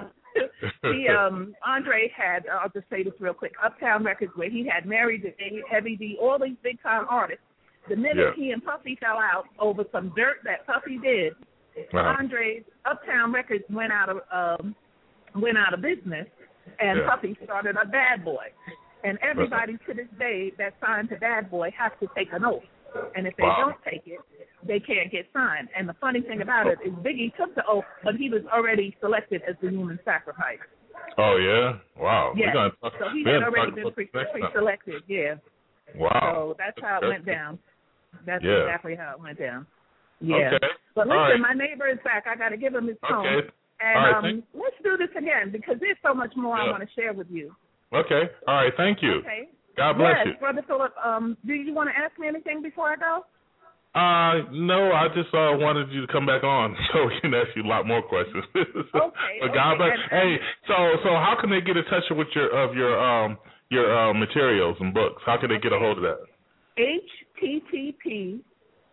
Andre had, I'll just say this real quick, Uptown Records, where he had Mary J, Heavy D, all these big-time artists. The minute he and Puffy fell out over some dirt that Puffy did, Andre's Uptown Records went out of business, and Puffy started a Bad Boy. And everybody to this day that signed to Bad Boy has to take an oath. And if they don't take it, they can't get signed. And the funny thing about it is Biggie took the oath, but he was already selected as the human sacrifice. Oh, yeah? Wow. Yeah. So he had already been pre-selected, Wow. So that's how it went down. That's exactly how it went down. Yeah. Okay. But listen, my neighbor is back. I got to give him his phone. Okay. And let's do this again because there's so much more I want to share with you. Okay. All right. Thank you. Okay. God bless you. Brother Philip, do you want to ask me anything before I go? No, I just wanted you to come back on so we can ask you a lot more questions. Okay. But God bless. Hey, so how can they get in touch with your materials and books? How can they get a hold of that? HTTP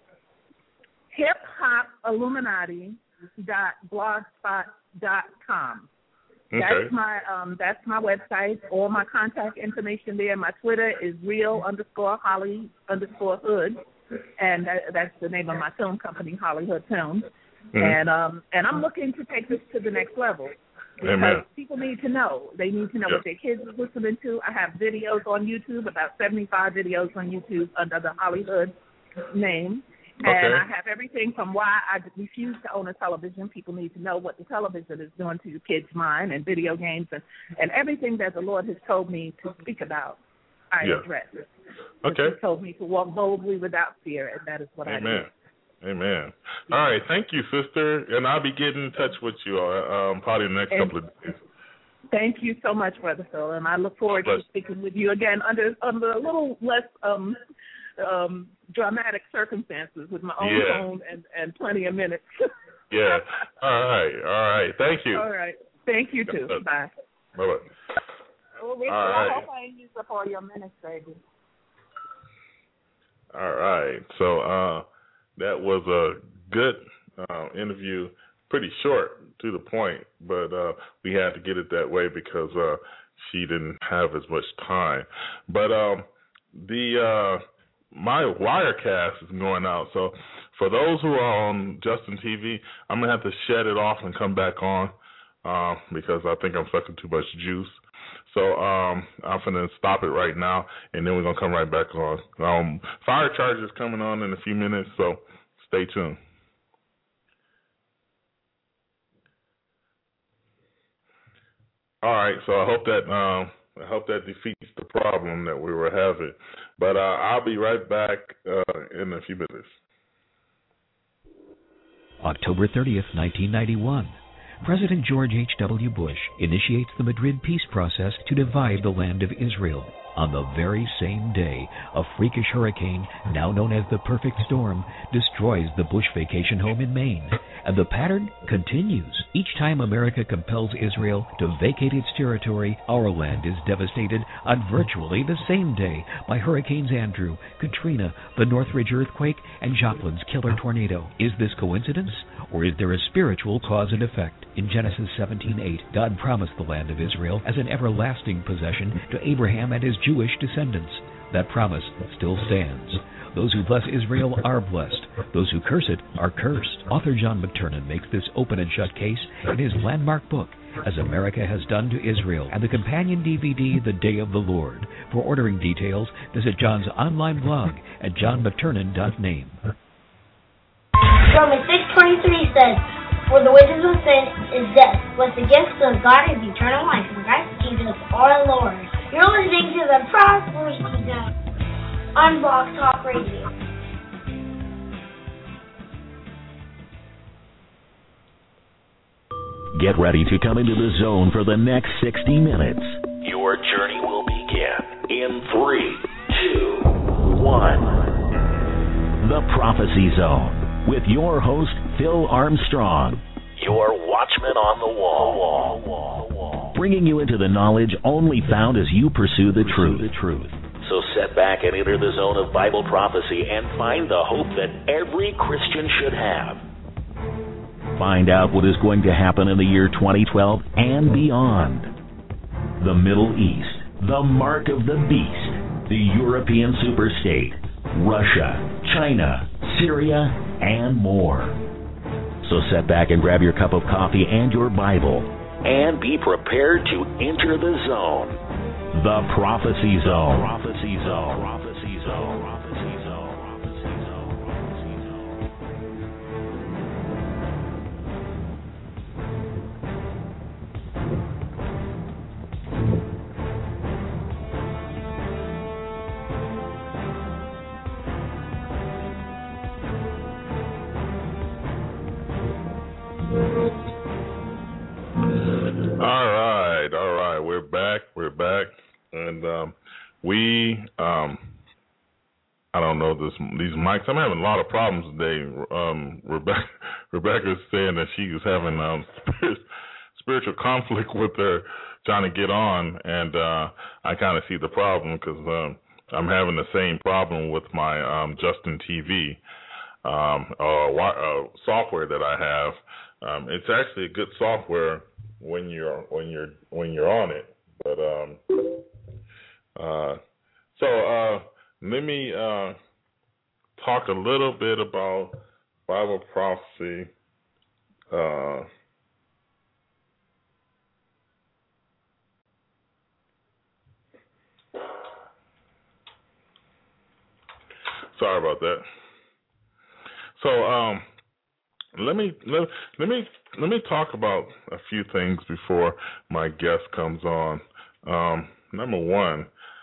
hiphopilluminati.blogspot.com. Okay. That's my website. All my contact information there. My Twitter is real_Holly_hood, and that's the name of my film company, Hollywood Films. Mm-hmm. And I'm looking to take this to the next level because Amen. People need to know. They need to know what their kids are listening to. I have videos on YouTube, about 75 videos on YouTube under the Hollywood name. Okay. And I have everything from why I refuse to own a television. People need to know what the television is doing to your kids' mind, and video games, and everything that the Lord has told me to speak about. I address it. Okay. He told me to walk boldly without fear, and that is what I do. Amen. All right. Thank you, sister. And I'll be getting in touch with you probably in the next couple of days. Thank you so much, Brother Phil, and I look forward to speaking with you again under a little less dramatic circumstances with my own phone and plenty of minutes. Yeah. All right. Thank you. All right. Thank you, too. Bye. Bye-bye. Oh, Richard, I hope I ain't used up all your minutes, baby. All right. So that was a good interview, pretty short, to the point, but we had to get it that way because she didn't have as much time. But my Wirecast is going out, so for those who are on Justin TV, I'm going to have to shed it off and come back on because I think I'm sucking too much juice. So I'm going to stop it right now, and then we're going to come right back on. Fire Charge is coming on in a few minutes, so stay tuned. All right, so I hope that defeats the problem that we were having. But I'll be right back in a few minutes. October 30th, 1991. President George H.W. Bush initiates the Madrid peace process to divide the land of Israel. On the very same day, a freakish hurricane, now known as the Perfect Storm, destroys the Bush vacation home in Maine. And the pattern continues. Each time America compels Israel to vacate its territory, our land is devastated on virtually the same day by Hurricanes Andrew, Katrina, the Northridge earthquake, and Joplin's killer tornado. Is this coincidence? Or is there a spiritual cause and effect? In Genesis 17:8, God promised the land of Israel as an everlasting possession to Abraham and his Jewish descendants. That promise still stands. Those who bless Israel are blessed. Those who curse it are cursed. Author John McTernan makes this open and shut case in his landmark book, As America Has Done to Israel, and the companion DVD, The Day of the Lord. For ordering details, visit John's online blog at johnmcternan.name. Romans 6:23 says, "For the wages of sin is death, but the gift of God is eternal life in Christ Jesus our Lord." You're listening to the Prophecy Zone on Blog Talk Radio. Get ready to come into the zone for the next 60 minutes. Your journey will begin in 3, 2, 1. The Prophecy Zone with your host, Phil Armstrong, your watchman on the wall, bringing you into the knowledge only found as you pursue the truth. So sit back and enter the zone of Bible prophecy and find the hope that every Christian should have. Find out what is going to happen in the year 2012 and beyond. The Middle East, the mark of the beast, the European superstate, Russia, China, Syria, and more. So sit back and grab your cup of coffee and your Bible and be prepared to enter the zone. The Prophecy Zone. Prophecy Zone. Prophecy Zone. Prophecy Zone. Prophecy Zone. Prophecy Zone. All right. We're back. And we I don't know these mics. I'm having a lot of problems today. Rebecca's saying that she is having spiritual conflict with her trying to get on, and I kind of see the problem because I'm having the same problem with my Justin TV software that I have. It's actually a good software when you're on it, but so let me talk a little bit about Bible prophecy. Sorry about that. So let me talk about a few things before my guest comes on. Number one.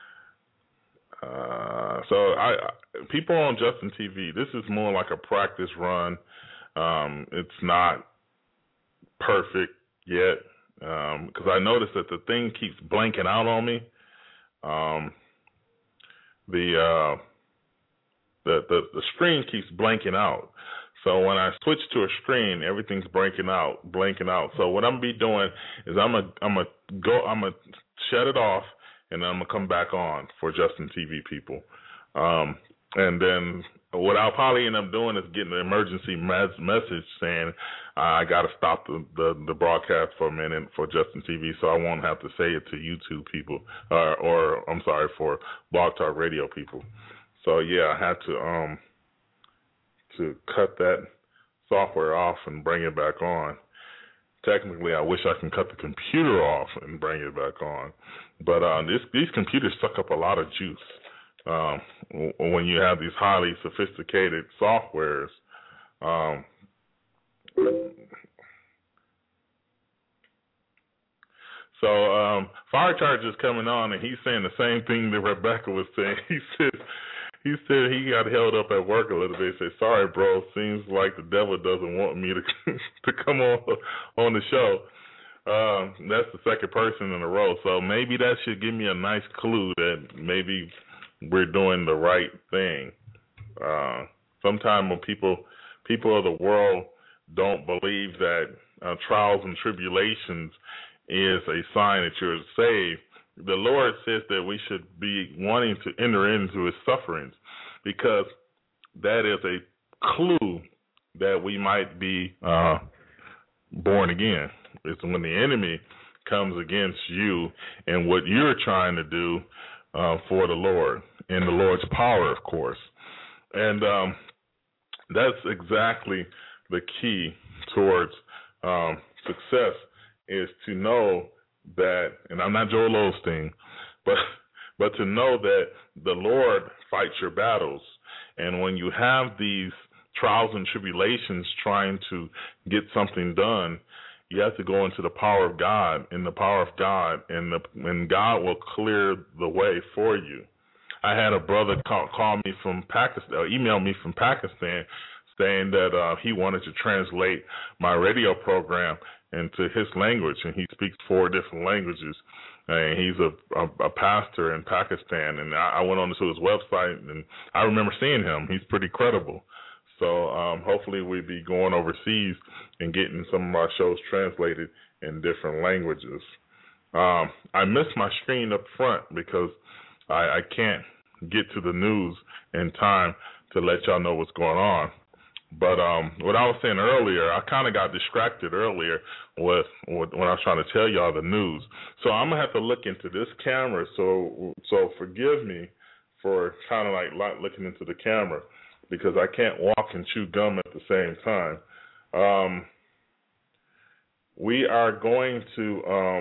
So people on Justin TV, this is more like a practice run. It's not perfect yet because I noticed that the thing keeps blanking out on me. The screen keeps blanking out. So when I switch to a screen, everything's blanking out. So what I'm gonna be doing is I'm gonna shut it off. And I'm going to come back on for Justin TV people. And then what I'll probably end up doing is getting an emergency message saying I got to stop the broadcast for a minute for Justin TV, so I won't have to say it to YouTube people, or I'm sorry, for Blog Talk Radio people. So, yeah, I had to cut that software off and bring it back on. Technically, I wish I can cut the computer off and bring it back on. But these computers suck up a lot of juice when you have these highly sophisticated softwares. So Fire Charge is coming on, and he's saying the same thing that Rebecca was saying. He said he got held up at work a little bit. He said, "Sorry, bro. Seems like the devil doesn't want me to come on the show." That's the second person in a row. So maybe that should give me a nice clue that maybe we're doing the right thing. Sometimes when people of the world don't believe that trials and tribulations is a sign that you're saved, the Lord says that we should be wanting to enter into his sufferings because that is a clue that we might be born again. It's when the enemy comes against you and what you're trying to do for the Lord, in the Lord's power, of course. And that's exactly the key towards success, is to know that, and I'm not Joel Osteen, but to know that the Lord fights your battles. And when you have these trials and tribulations trying to get something done, you have to go into the power of God, and God will clear the way for you. I had a brother call me from Pakistan, or email me from Pakistan, saying that he wanted to translate my radio program into his language, and he speaks 4 different languages. And he's a pastor in Pakistan, and I went on to his website, and I remember seeing him. He's pretty credible. So hopefully we'll be going overseas and getting some of our shows translated in different languages. I missed my screen up front because I can't get to the news in time to let y'all know what's going on. But what I was saying earlier, I kind of got distracted earlier with when I was trying to tell y'all the news. So I'm going to have to look into this camera, so forgive me for kind of like looking into the camera, because I can't walk and chew gum at the same time. We are going to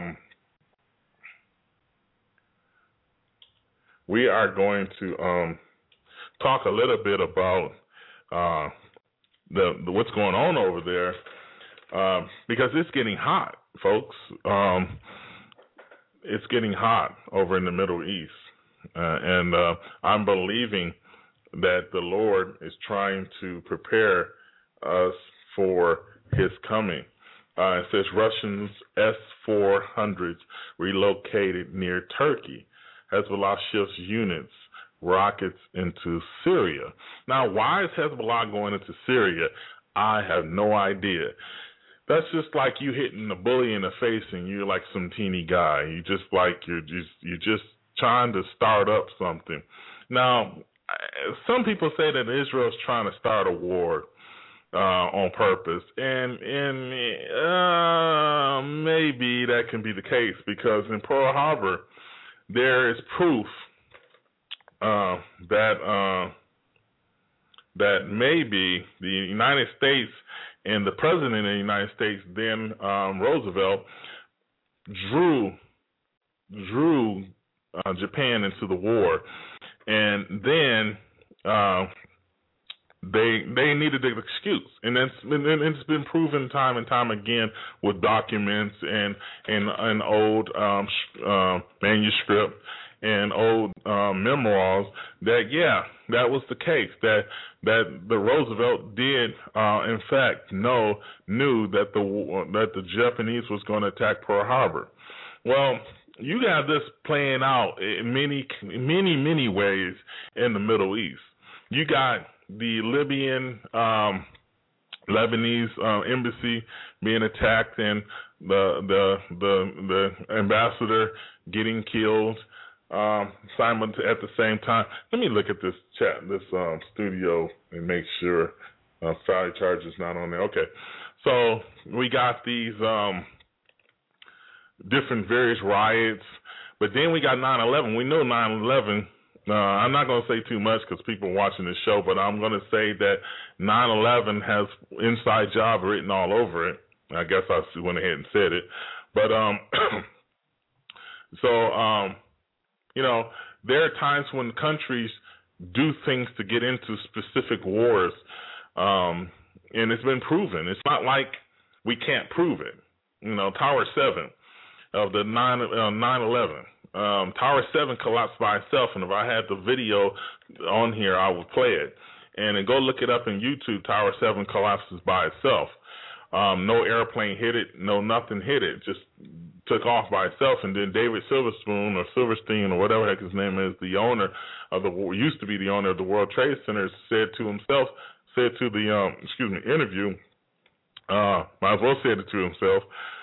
talk a little bit about what's going on over there, because it's getting hot, folks. It's getting hot over in the Middle East, and I'm believing that the Lord is trying to prepare us for his coming. It says Russians S-400s relocated near Turkey. Hezbollah shifts units rockets into Syria. Now, why is Hezbollah going into Syria? I have no idea. That's just like you hitting a bully in the face and you're like some teeny guy. You're just trying to start up something. Now, some people say that Israel's trying to start a war on purpose, and maybe that can be the case, because in Pearl Harbor there is proof that maybe the United States and the President of the United States, then Roosevelt, drew Japan into the war, and then they needed an excuse, and it's been proven time and time again with documents and old manuscript and old memoirs that that was the case, that the Roosevelt did in fact knew that the Japanese was going to attack Pearl Harbor. Well, you got this playing out in many ways in the Middle East. You got the Libyan, Lebanese embassy being attacked, and the ambassador getting killed Simon at the same time. Let me look at this studio and make sure Sally Charge is not on there. Okay, so we got these different various riots, but then we got 9/11. We know 9/11. I'm not going to say too much because people are watching this show, but I'm going to say that 9/11 has inside job written all over it. I guess I went ahead and said it. But there are times when countries do things to get into specific wars, and it's been proven. It's not like we can't prove it. Tower 7 of the 9/11. Tower 7 collapsed by itself, and if I had the video on here, I would play it. And then go look it up in YouTube. Tower 7 collapses by itself. No airplane hit it. No nothing hit it. Just took off by itself. And then David Silverstein or whatever the heck his name is, the owner of used to be the owner of the World Trade Center, said to the interview, might as well said it to himself,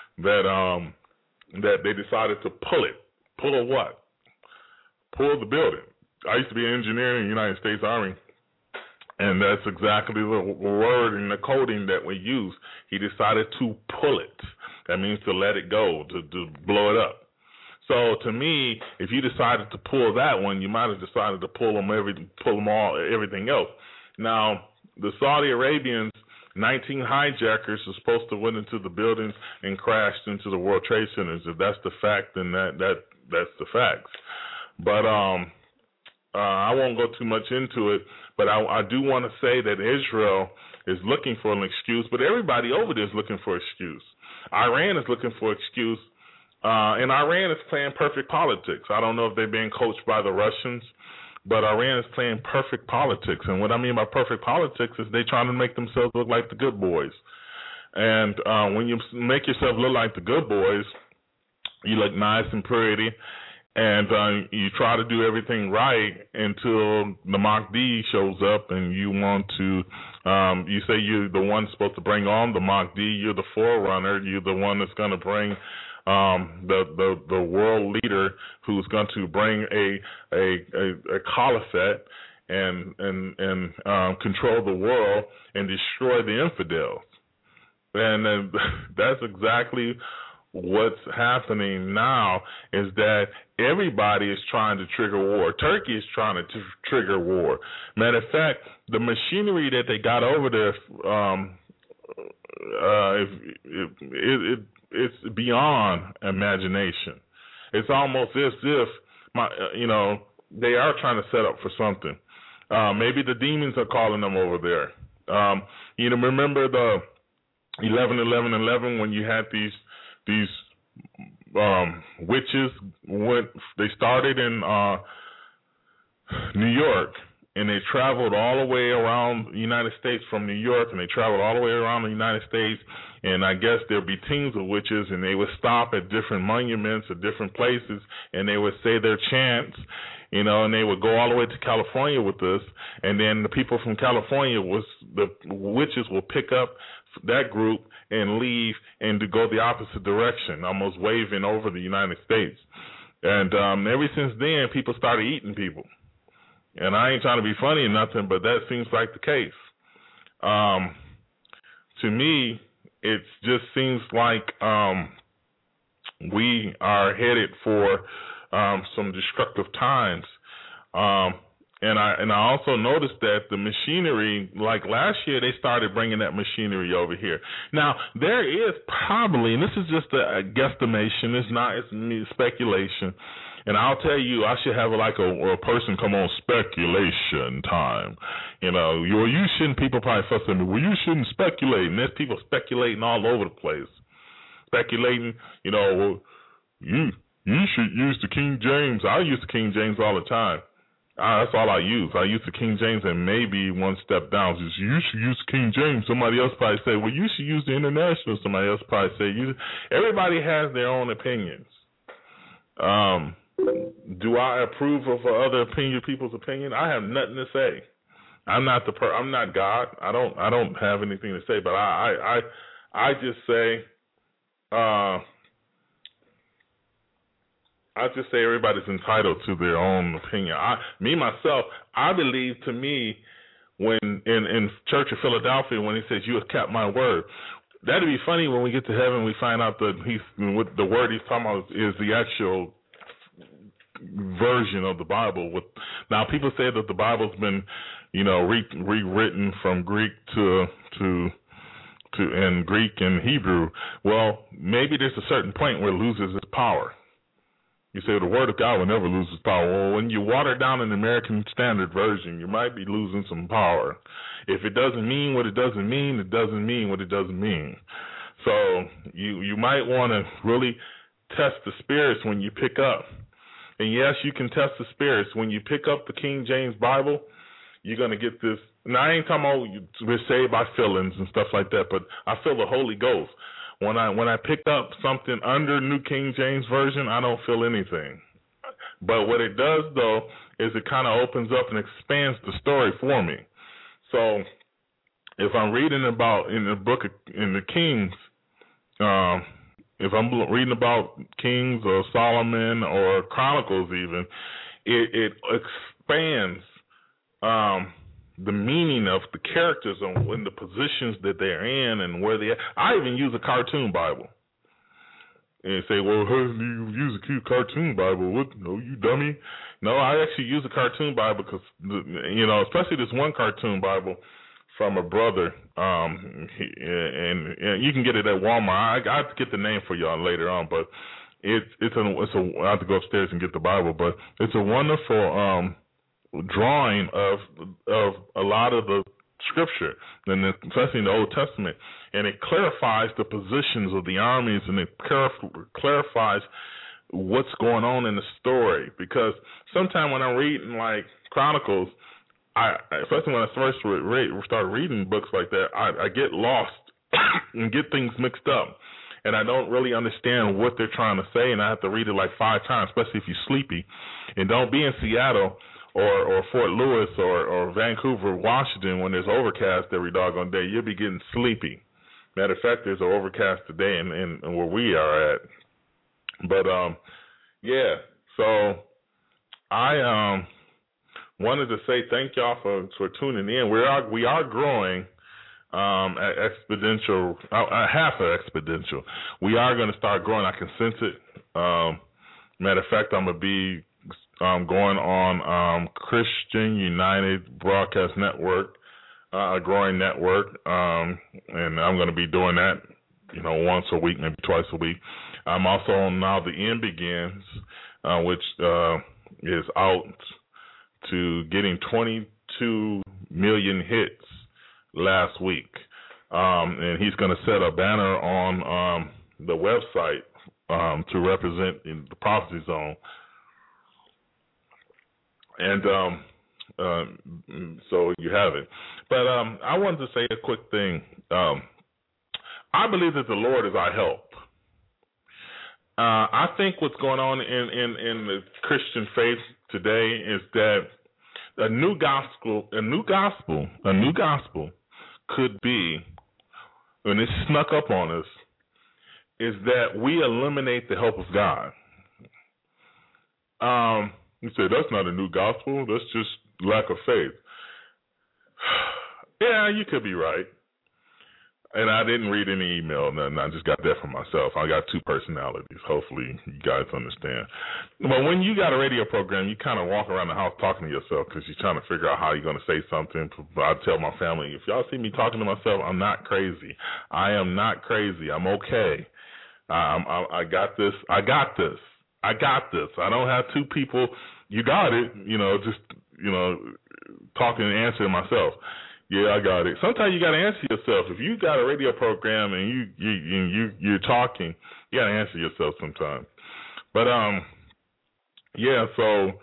that they decided to pull it. Pull what? Pull the building. I used to be an engineer in the United States Army, and that's exactly the word and the coding that we use. He decided to pull it. That means to let it go, to blow it up. So to me, if you decided to pull that one, you might have decided to pull everything else. Now, the Saudi Arabians, 19 hijackers are supposed to went into the buildings and crashed into the World Trade Centers. If that's the fact, then that's the facts. But I won't go too much into it. But I do want to say that Israel is looking for an excuse, but everybody over there is looking for an excuse. Iran is looking for an excuse, and Iran is playing perfect politics. I don't know if they're being coached by the Russians, but Iran is playing perfect politics. And what I mean by perfect politics is they're trying to make themselves look like the good boys. And when you make yourself look like the good boys, you look nice and pretty, and you try to do everything right until the Mahdi shows up and you want to, you say you're the one supposed to bring on the Mahdi, you're the forerunner, you're the one that's going to bring the world leader who's going to bring a caliphate and control the world and destroy the infidels. And that's exactly what's happening now, is that everybody is trying to trigger war. Turkey is trying to trigger war. Matter of fact, the machinery that they got over there, it's beyond imagination. It's almost as if they are trying to set up for something. Maybe the demons are calling them over there. Remember the 11/11/11 when you had these witches they started in New York, and they traveled all the way around the United States from New York, and they traveled all the way around the United States, and I guess there'd be teams of witches, and they would stop at different monuments or different places, and they would say their chants, you know, and they would go all the way to California with this, and then the people from California the witches will pick up that group and leave and to go the opposite direction, almost waving over the United States. And ever since then, people started eating people. And I ain't trying to be funny or nothing, but that seems like the case. To me, it just seems like we are headed for some destructive times. And I also noticed that the machinery, like last year, they started bringing that machinery over here. Now, there is probably, and this is just a guesstimation, it's speculation, and I'll tell you, I should have like a person come on speculation time. You know, you shouldn't, people probably fuss at me, well, you shouldn't speculate, and there's people speculating all over the place. Speculating, you know, well, you should use the King James. I use the King James all the time. That's all I use. I use the King James and maybe one step down. Just, you should use King James. Somebody else probably say, well, you should use the International. Somebody else probably say, everybody has their own opinions. Do I approve of other people's opinion? I have nothing to say. I'm not I'm not God. I don't have anything to say. But I just say, I just say everybody's entitled to their own opinion. Myself, I believe, to me, when in Church of Philadelphia, when he says, you have kept my word, that'd be funny when we get to heaven, we find out that the word he's talking about is the actual version of the Bible. Now, people say that the Bible's been, you know, rewritten from Greek to Greek and Hebrew. Well, maybe there's a certain point where it loses its power. You say the word of God will never lose its power. Well, when you water down an American Standard Version, you might be losing some power. If it doesn't mean what it doesn't mean, it doesn't mean what it doesn't mean. So you might want to really test the spirits when you pick up. And yes, you can test the spirits. When you pick up the King James Bible, you're going to get this. Now, I ain't talking about we're saved by feelings and stuff like that, but I feel the Holy Ghost. When I picked up something under New King James Version, I don't feel anything. But what it does, though, is it kind of opens up and expands the story for me. So if I'm reading about in the Kings, if I'm reading about Kings or Solomon or Chronicles even, it expands the meaning of the characters and the positions that they're in and where they are. I even use a cartoon Bible. And say, well, how do you use a cute cartoon Bible? What? No, you dummy. No, I actually use a cartoon Bible because, you know, especially this one cartoon Bible from a brother, and you can get it at Walmart. I have to get the name for y'all later on, but I have to go upstairs and get the Bible, but it's a wonderful drawing of a lot of the scripture, and especially in the Old Testament, and it clarifies the positions of the armies, and it clarifies what's going on in the story. Because sometimes when I'm reading like Chronicles, especially when I first start reading books like that, I get lost and get things mixed up, and I don't really understand what they're trying to say, and I have to read it like 5 times, especially if you're sleepy. And don't be in Seattle or Fort Lewis or Vancouver, Washington, when there's overcast every doggone day. You'll be getting sleepy. Matter of fact, there's an overcast today in where we are at. But, yeah, so I wanted to say thank y'all for tuning in. We are growing at exponential, half of exponential. We are going to start growing. I can sense it. Matter of fact, I'm going to be going on Christian United Broadcast Network, a growing network, and I'm going to be doing that, once a week, maybe twice a week. I'm also on Now the End Begins, which is out to getting 22 million hits last week, and he's going to set a banner on the website to represent in the Prophecy Zone. And so you have it. But I wanted to say a quick thing. I believe that the Lord is our help. I think what's going on in the Christian faith today is that a new gospel could be, when it snuck up on us, is that we eliminate the help of God. You say, that's not a new gospel, that's just lack of faith. Yeah, you could be right. And I didn't read any email, nothing. I just got that from myself. I got two personalities. Hopefully you guys understand. But when you got a radio program, you kind of walk around the house talking to yourself because you're trying to figure out how you're going to say something. I tell my family, if y'all see me talking to myself, I'm not crazy. I am not crazy. I'm okay. I got this. I got this. I got this. I don't have two people. You got it. Talking and answering myself. Yeah, I got it. Sometimes you got to answer yourself. If you got a radio program and you're talking, you got to answer yourself sometimes. But so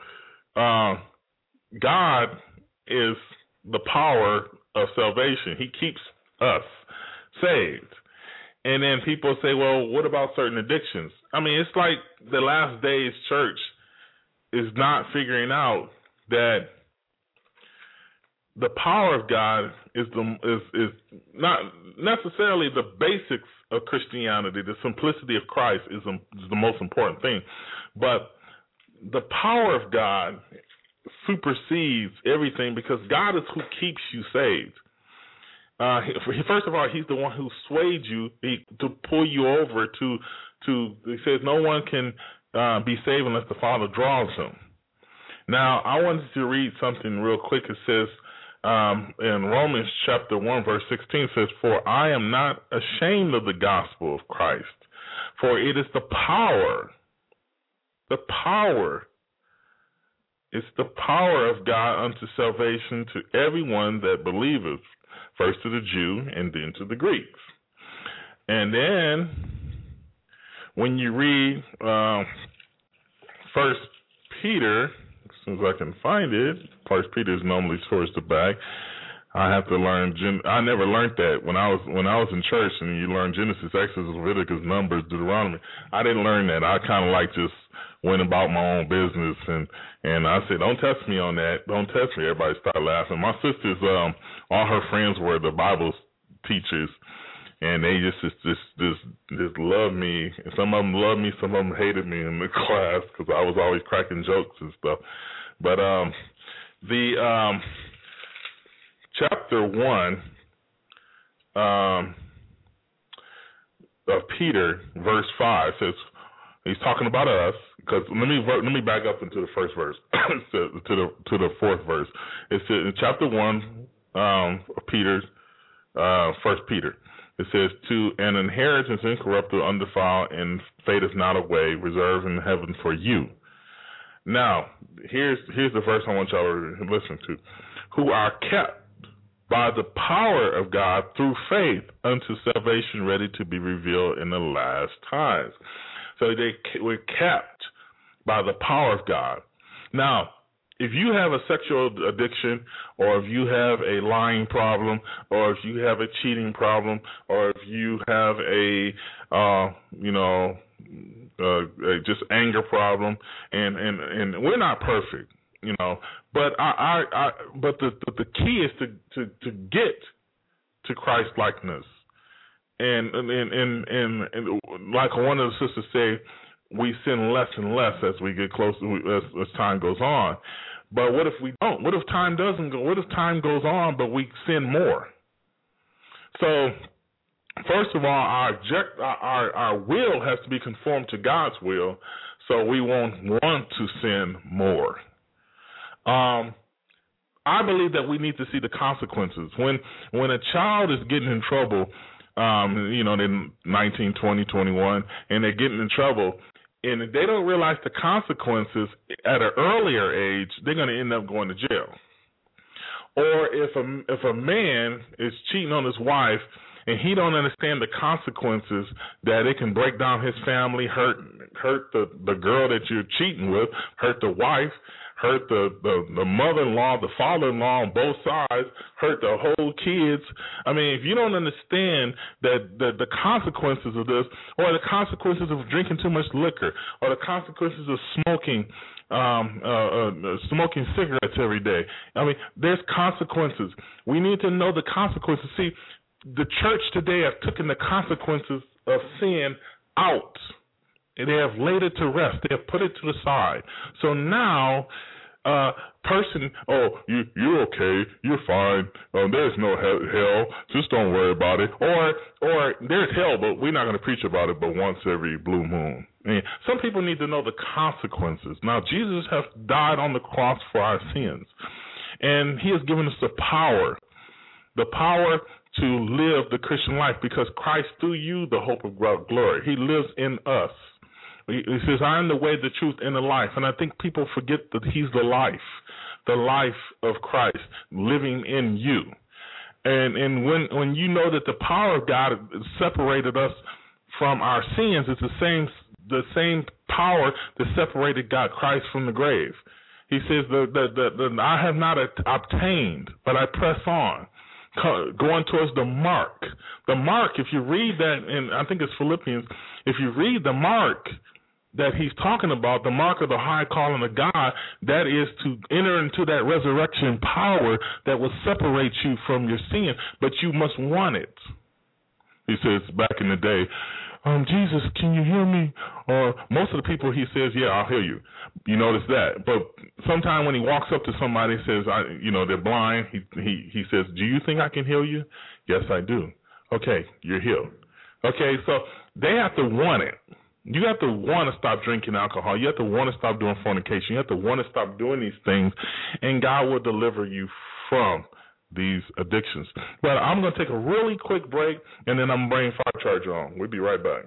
God is the power of salvation. He keeps us saved. And then people say, well, what about certain addictions? I mean, it's like the last days church is not figuring out that the power of God is not necessarily the basics of Christianity. The simplicity of Christ is the most important thing. But the power of God supersedes everything because God is who keeps you saved. First of all, he's the one who swayed you to pull you over to he says no one can be saved unless the Father draws him. Now, I wanted to read something real quick. It says, in Romans chapter 1, verse 16 says, for I am not ashamed of the gospel of Christ, for it is the power, it's the power of God unto salvation to everyone that believeth, first to the Jew and then to the Greeks. And then when you read 1 Peter, as soon as I can find it, 1 Peter is normally towards the back. I have to learn. I never learned that when I was in church, and you learn Genesis, Exodus, Leviticus, Numbers, Deuteronomy. I didn't learn that. I kind of like just went about my own business, and I said, don't test me on that. Don't test me. Everybody started laughing. My sisters, all her friends were the Bible teachers, and they just loved me. Some of them loved me, some of them hated me in the class because I was always cracking jokes and stuff. But the chapter 1 of Peter, verse 5 says, he's talking about us. Because let me back up into the first verse, to the fourth verse. It's in chapter 1 of Peter's, 1 Peter. It says, to an inheritance incorruptible, undefiled, and fadeth not away, reserved in heaven for you. Now, here's the verse I want y'all to listen to. Who are kept by the power of God through faith unto salvation, ready to be revealed in the last times. So we're kept by the power of God. Now, if you have a sexual addiction, or if you have a lying problem, or if you have a cheating problem, or if you have a just anger problem, and we're not perfect, but but the key is to get to Christ likeness, and like one of the sisters say, we sin less and less as we get closer, as time goes on. But what if we don't? What if time doesn't go? What if time goes on, but we sin more? So, first of all, our will has to be conformed to God's will, so we won't want to sin more. I believe that we need to see the consequences. When a child is getting in trouble, they're 19, 20, 21, and they're getting in trouble, and if they don't realize the consequences at an earlier age, they're going to end up going to jail. Or if a man is cheating on his wife and he don't understand the consequences, that it can break down his family, hurt the girl that you're cheating with, hurt the wife, hurt the mother-in-law, the father-in-law on both sides, hurt the whole kids. I mean, if you don't understand that the consequences of this, or the consequences of drinking too much liquor, or the consequences of smoking smoking cigarettes every day. I mean, there's consequences. We need to know the consequences. See, the church today have taken the consequences of sin out. They have laid it to rest. They have put it to the side. So now, person, you're okay, you're fine. There's no hell. Just don't worry about it. Or there's hell, but we're not going to preach about it but once every blue moon. I mean, some people need to know the consequences. Now, Jesus has died on the cross for our sins, and he has given us the power to live the Christian life, because Christ, through you, the hope of glory. He lives in us. He says, I am the way, the truth, and the life. And I think people forget that he's the life of Christ living in you. And when you know that the power of God separated us from our sins, it's the same power that separated God, Christ, from the grave. He says, I have not obtained, but I press on, going towards the mark. The mark, if you read that, and I think it's Philippians, if you read the mark that he's talking about, the mark of the high calling of God, that is to enter into that resurrection power that will separate you from your sin, but you must want it. He says back in the day, Jesus, can you hear me? Or most of the people, he says, yeah, I'll hear you. You notice that. But sometime when he walks up to somebody and says, they're blind, he says, do you think I can heal you? Yes, I do. Okay, you're healed. Okay, so they have to want it. You have to want to stop drinking alcohol. You have to want to stop doing fornication. You have to want to stop doing these things, and God will deliver you from these addictions. But I'm going to take a really quick break, and then I'm bringing Fire Charger on. We'll be right back.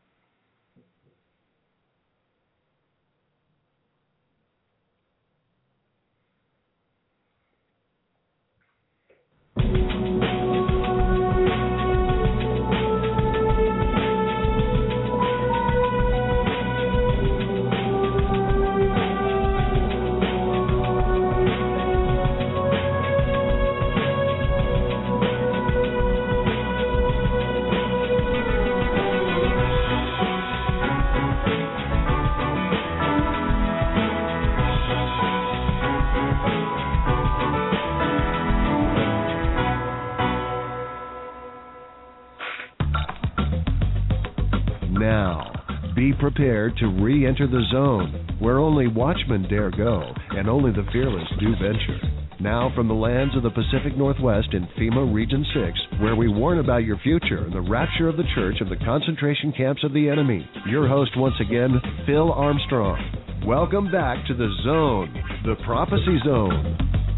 Now, be prepared to re-enter the zone where only watchmen dare go and only the fearless do venture. Now from the lands of the Pacific Northwest in FEMA Region 6, where we warn about your future and the rapture of the church of the concentration camps of the enemy. Your host once again, Phil Armstrong. Welcome back to the Zone, the Prophecy Zone.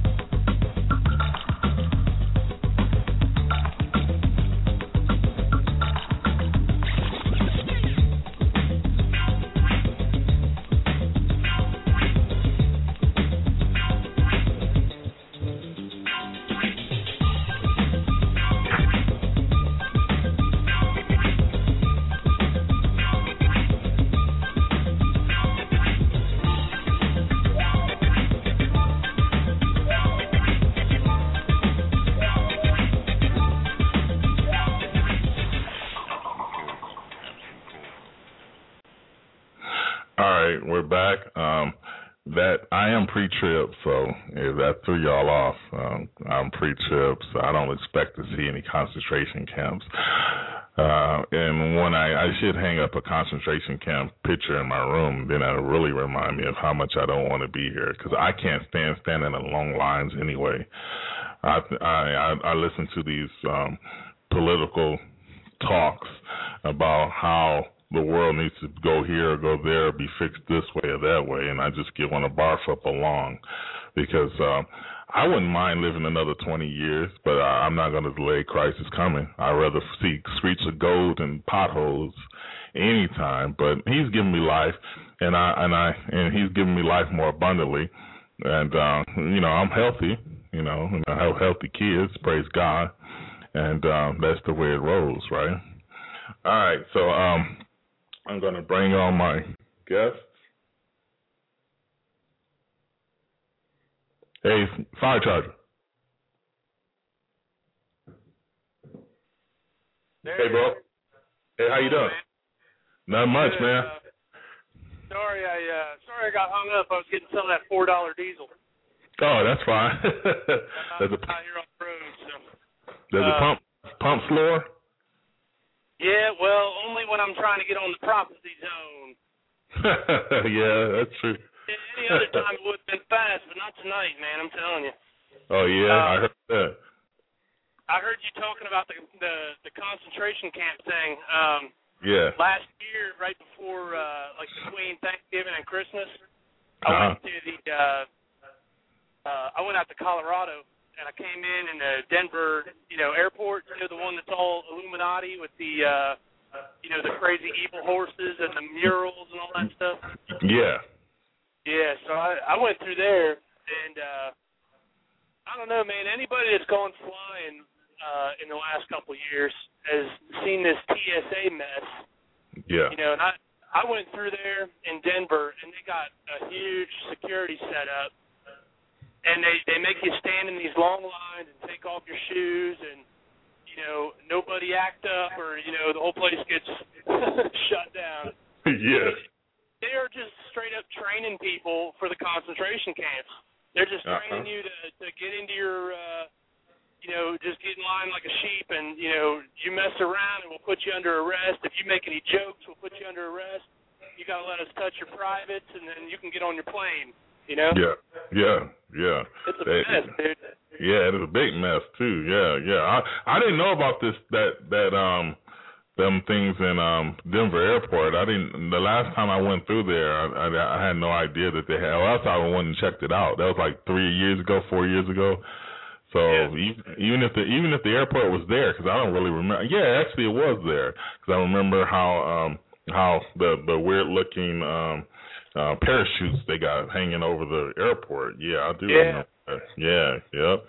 We're back. That I am pre-trib, so if that threw y'all off, I'm pre-trib, so I don't expect to see any concentration camps. And when I should hang up a concentration camp picture in my room, then that'll really remind me of how much I don't want to be here, because I can't stand standing in long lines anyway. I listen to these political talks about how the world needs to go here or go there, or be fixed this way or that way, and I just want to barf up along, because I wouldn't mind living another 20 years, but I'm not going to delay Christ is coming. I'd rather see streets of gold and potholes anytime, but he's given me life, and he's given me life more abundantly, and I'm healthy, and I have healthy kids, praise God, and that's the way it rolls, right? All right, so I'm going to bring on my guests. Hey, Fire Charger. Hey, bro. Hey, how you doing? Not much, man. Sorry I got hung up. I was getting some of that $4 diesel. Oh, that's fine. I'm out here on the road. So. There's a pump slower? Yeah, well, only when I'm trying to get on the prophecy zone. Yeah, that's true. Any other time it would have been fast, but not tonight, man. I'm telling you. Oh yeah, I heard that. I heard you talking about the concentration camp thing. Yeah. Last year, right before like between Thanksgiving and Christmas, I went to I went out to Colorado, and I came in the Denver, airport. The one that's all Illuminati with the the crazy evil horses and the murals and all that stuff. Yeah. Yeah. So I went through there, and I don't know, man. Anybody that's gone flying in the last couple of years has seen this TSA mess. Yeah. And I went through there in Denver, and they got a huge security setup, and they make you stand in these long lines and take off your shoes, and nobody act up, or the whole place gets shut down. Yeah. They are just straight up training people for the concentration camps. They're just training you to get into your, just get in line like a sheep, and, you mess around and we'll put you under arrest. If you make any jokes, we'll put you under arrest. You got to let us touch your privates, and then you can get on your plane, Yeah. It's a mess, dude. Yeah, it is a big mess, too. Yeah. I didn't know about them things in Denver Airport. The last time I went through there, I had no idea that they had. Well, that's how I went and checked it out. That was like 4 years ago. So even if the airport was there, because I don't really remember. Yeah, actually it was there, because I remember how the weird looking parachutes they got hanging over the airport. Yeah, I do remember that. Yeah, yep.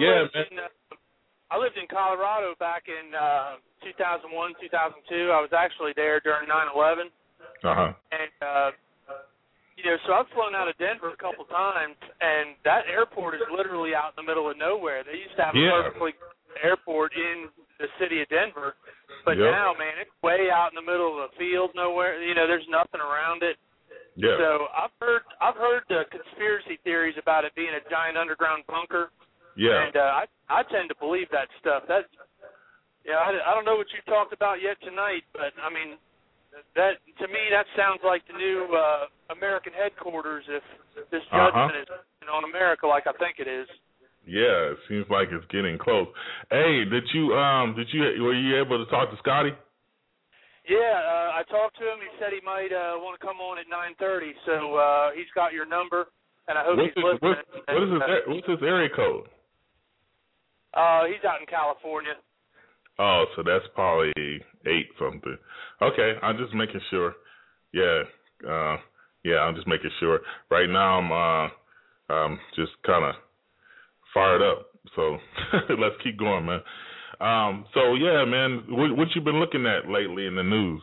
I lived in Colorado back in 2001, 2002. I was actually there during 9/11. And so I've flown out of Denver a couple times, and that airport is literally out in the middle of nowhere. They used to have a perfectly airport in the city of Denver, but now, man, it's way out in the middle of a field nowhere. There's nothing around it. Yeah. So I've heard the conspiracy theories about it being a giant underground bunker. Yeah. And I tend to believe that stuff. I don't know what you talked about yet tonight, but I mean, that to me that sounds like the new American headquarters if this judgment is on America like I think it is. Yeah, it seems like it's getting close. Hey, were you able to talk to Scotty? Yeah, I talked to him. He said he might want to come on at 9:30, so he's got your number, and I hope he's listening. What's his area code? He's out in California. Oh, so that's probably 8 something. Okay, I'm just making sure. Yeah, I'm just making sure. Right now I'm just kind of fired up. So let's keep going, man. So yeah, man, what you been looking at lately in the news?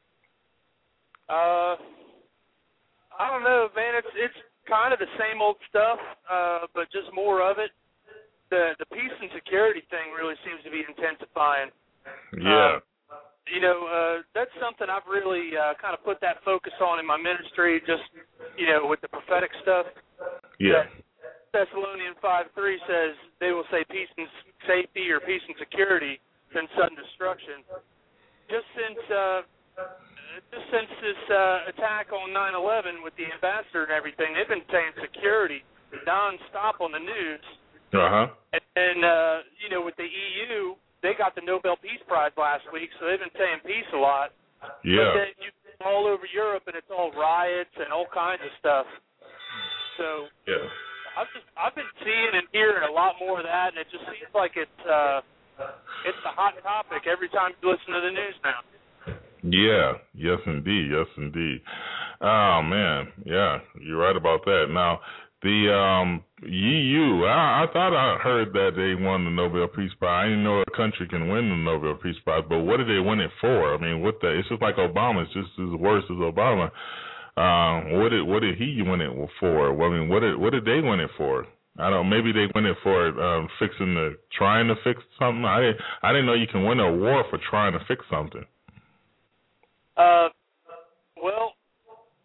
I don't know, man. It's kind of the same old stuff, but just more of it. The peace and security thing really seems to be intensifying. Yeah. That's something I've really kind of put that focus on in my ministry, just, with the prophetic stuff. Yeah. Thessalonians 5:3 says they will say peace and safety or peace and security than sudden destruction. Just since this attack on 9/11 with the ambassador and everything, they've been saying security nonstop on the news. And with the EU, they got the Nobel Peace Prize last week, so they've been saying peace a lot. Yeah. But then you go all over Europe, and it's all riots and all kinds of stuff. So I've been seeing and hearing a lot more of that, and it just seems like it's the hot topic every time you listen to the news now. Yeah. Yes, indeed. Oh man. Yeah, you're right about that. Now, the EU, I thought I heard that they won the Nobel Peace Prize. I didn't know a country can win the Nobel Peace Prize, but what did they win it for? I mean, it's just like Obama. It's just as worse as Obama. What did he win it for? Well, I mean, what did they win it for? I don't know. Maybe they win it for trying to fix something. I didn't know you can win an award for trying to fix something. Well,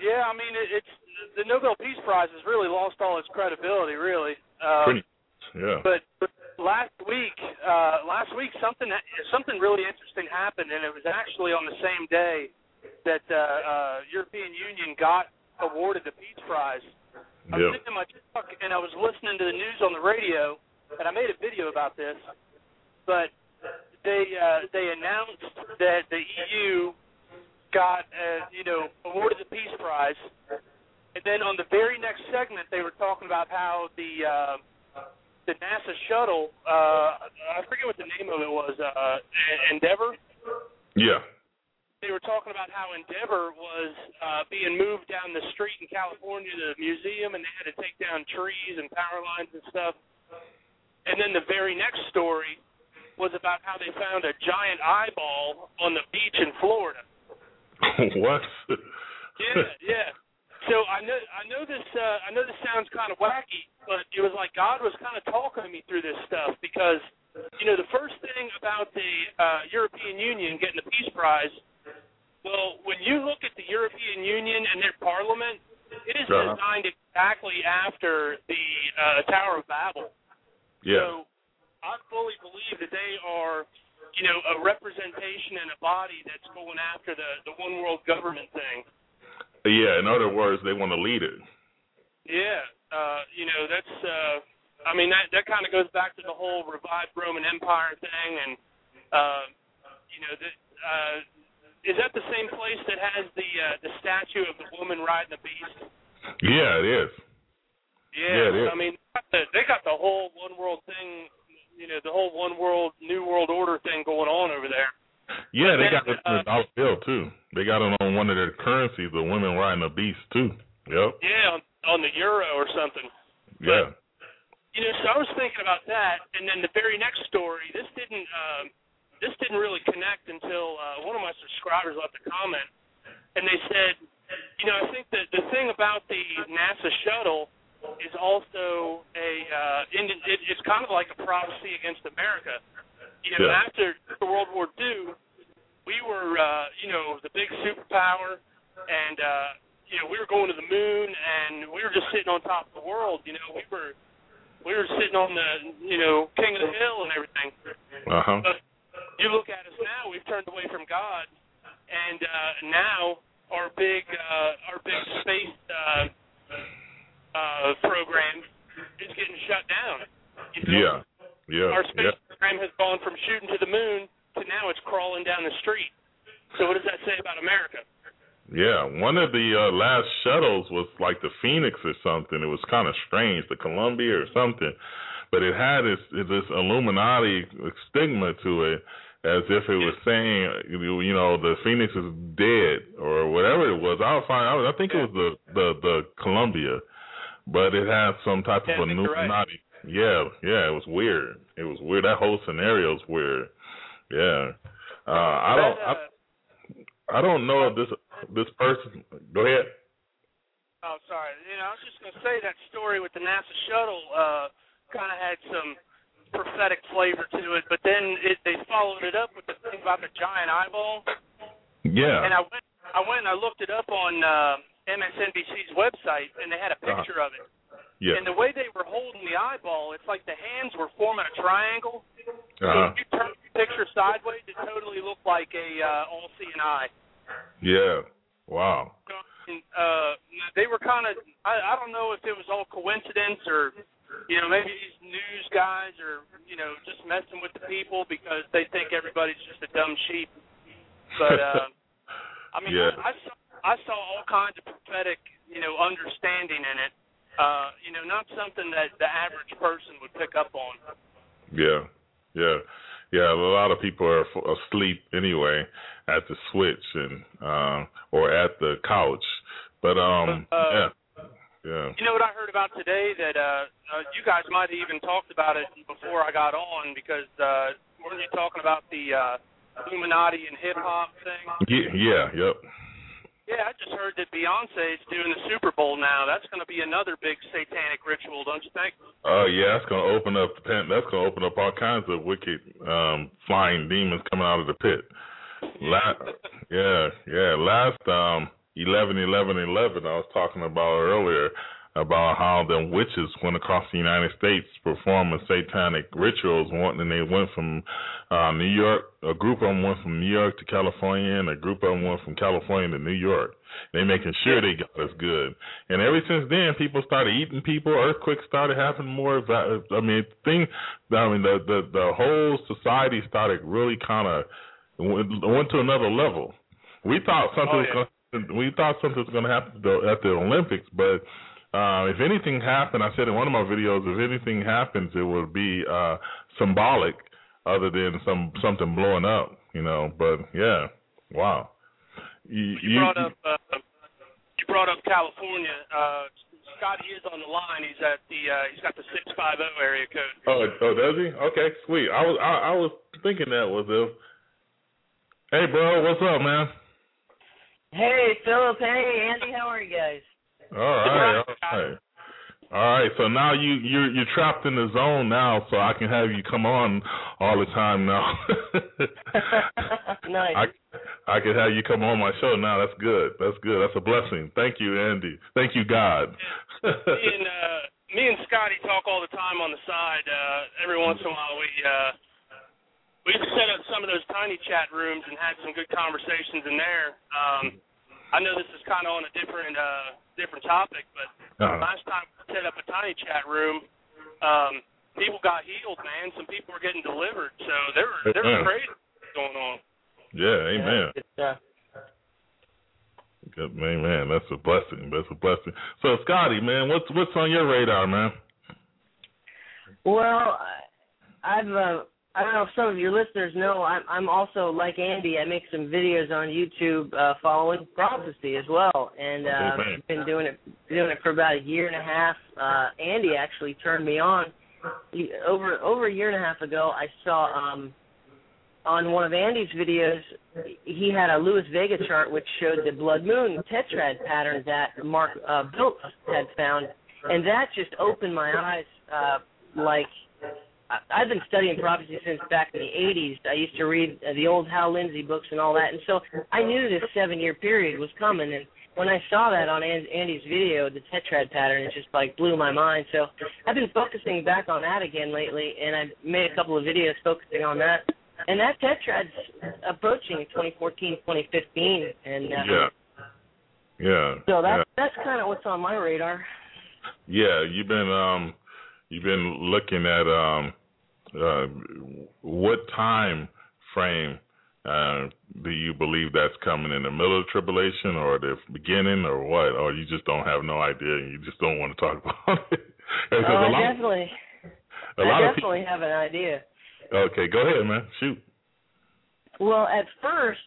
Yeah, I mean, it's the Nobel Peace Prize has really lost all its credibility, really. Yeah. But last week, something really interesting happened, and it was actually on the same day that European Union got awarded the Peace Prize. I was sitting in my truck, and I was listening to the news on the radio, and I made a video about this. But they announced that the EU got awarded the Peace Prize, and then on the very next segment, they were talking about how the NASA shuttle, I forget what the name of it was, Endeavour? Yeah. They were talking about how Endeavour was being moved down the street in California to the museum, and they had to take down trees and power lines and stuff. And then the very next story was about how they found a giant eyeball on the beach in Florida. What? Yeah. So I know this sounds kind of wacky, but it was like God was kind of talking to me through this stuff because, the first thing about the European Union getting the Peace Prize, well, when you look at the European Union and their parliament, it is designed exactly after the Tower of Babel. Yeah. So I fully believe that they are, a representation and a body that's going after the one world government thing. Yeah, in other words, they want to lead it. Yeah, that's, that kind of goes back to the whole revived Roman Empire thing, and, is that the same place that has the statue of the woman riding the beast? Yeah, it is. Yeah, it is. I mean, they got the whole one world thing, the whole one world, new world order thing going on over there. Yeah, they got it on the dollar bill, too. They got it on one of their currencies, the women riding a beast, too. Yep. Yeah, on the euro or something. Yeah. But, so I was thinking about that, and then the very next story, this didn't really connect until one of my subscribers left a comment, and they said, I think that the thing about the NASA shuttle is also it's kind of like a prophecy against America. After World War II, we were, the big superpower, and, we were going to the moon, and we were just sitting on top of the world. We were sitting on the, king of the hill and everything. Uh-huh. But you look at us now, we've turned away from God, and now our big space program is getting shut down. Yeah. Our space program has gone from shooting to the moon to now it's crawling down the street. So what does that say about America? Yeah, one of the last shuttles was like the Phoenix or something. It was kind of strange, the Columbia or something. But it had this Illuminati stigma to it, as if it was saying, the Phoenix is dead or whatever it was. I think it was the Columbia, but it had some type of Illuminati. Right. Yeah, it was weird. That whole scenario is weird. Yeah, I don't know if this person. Go ahead. Oh, sorry. I was just going to say that story with the NASA shuttle kind of had some prophetic flavor to it, but then they followed it up with the thing about the giant eyeball. Yeah. And I went and I looked it up on MSNBC's website, and they had a picture of it. Yeah. And the way they were holding the eyeball, it's like the hands were forming a triangle. So if you turn the picture sideways, it totally looked like a all-seeing eye. Yeah. Wow. They were kind of, I don't know if it was all coincidence or, maybe these news guys are, just messing with the people because they think everybody's just a dumb sheep. But, I saw all kinds of prophetic, understanding in it. Not something that the average person would pick up on. Yeah. A lot of people are asleep anyway at the switch and or at the couch. But yeah. You know what I heard about today that you guys might have even talked about it before I got on because weren't you talking about the Illuminati and hip hop thing? Yep. Yeah, I just heard that Beyonce is doing the Super Bowl now. That's going to be another big satanic ritual, don't you think? Oh yeah, that's going to open up all kinds of wicked flying demons coming out of the pit. Last 11/11/11 I was talking about earlier, about how the witches went across the United States performing satanic rituals, and they went from New York. A group of them went from New York to California, and a group of them went from California to New York. They making sure they got us good. And ever since then, people started eating people. Earthquakes started happening more. The whole society started really kind of went to another level. We thought something was going to happen at the Olympics, but if anything happened, I said in one of my videos, if anything happens, it would be symbolic, other than something blowing up, But yeah, wow. You brought up California. Scotty is on the line. He's at he's got the 650 area code. Oh, does he? Okay, sweet. I was thinking that was if. Hey, bro, what's up, man? Hey, Philip. Hey, Andy. How are you guys? All right. So now you're trapped in the zone now, so I can have you come on all the time now. Nice. I can have you come on my show now. That's good. That's a blessing. Thank you, Andy. Thank you, God. Me and Scotty talk all the time on the side. Every once in a while, we used to set up some of those tiny chat rooms and had some good conversations in there. I know this is kind of on a different topic, but last time we set up a tiny chat room, people got healed, man. Some people were getting delivered, so there was crazy going on. Yeah, amen. Good man. That's a blessing. So, Scotty, man, what's on your radar, man? Well, I don't know if some of your listeners know, I'm also, like Andy, I make some videos on YouTube following prophecy as well, and I've been doing it for about a year and a half. Andy actually turned me on. Over a year and a half ago, I saw on one of Andy's videos, he had a Louis Vega chart which showed the blood moon tetrad pattern that Mark Biltz had found, and that just opened my eyes like... I've been studying prophecy since back in the 80s. I used to read the old Hal Lindsey books and all that, and so I knew this 7-year period was coming, and when I saw that on Andy's video, the tetrad pattern, it just blew my mind. So I've been focusing back on that again lately, and I've made a couple of videos focusing on that. And that tetrad's approaching 2014, 2015, and yeah. So that's kind of what's on my radar. Yeah, you've been looking at what time frame do you believe that's coming, in the middle of the tribulation or the beginning or what? Or you just don't have no idea and you just don't want to talk about it? I definitely have an idea. Okay, go ahead, man. Shoot. Well, at first,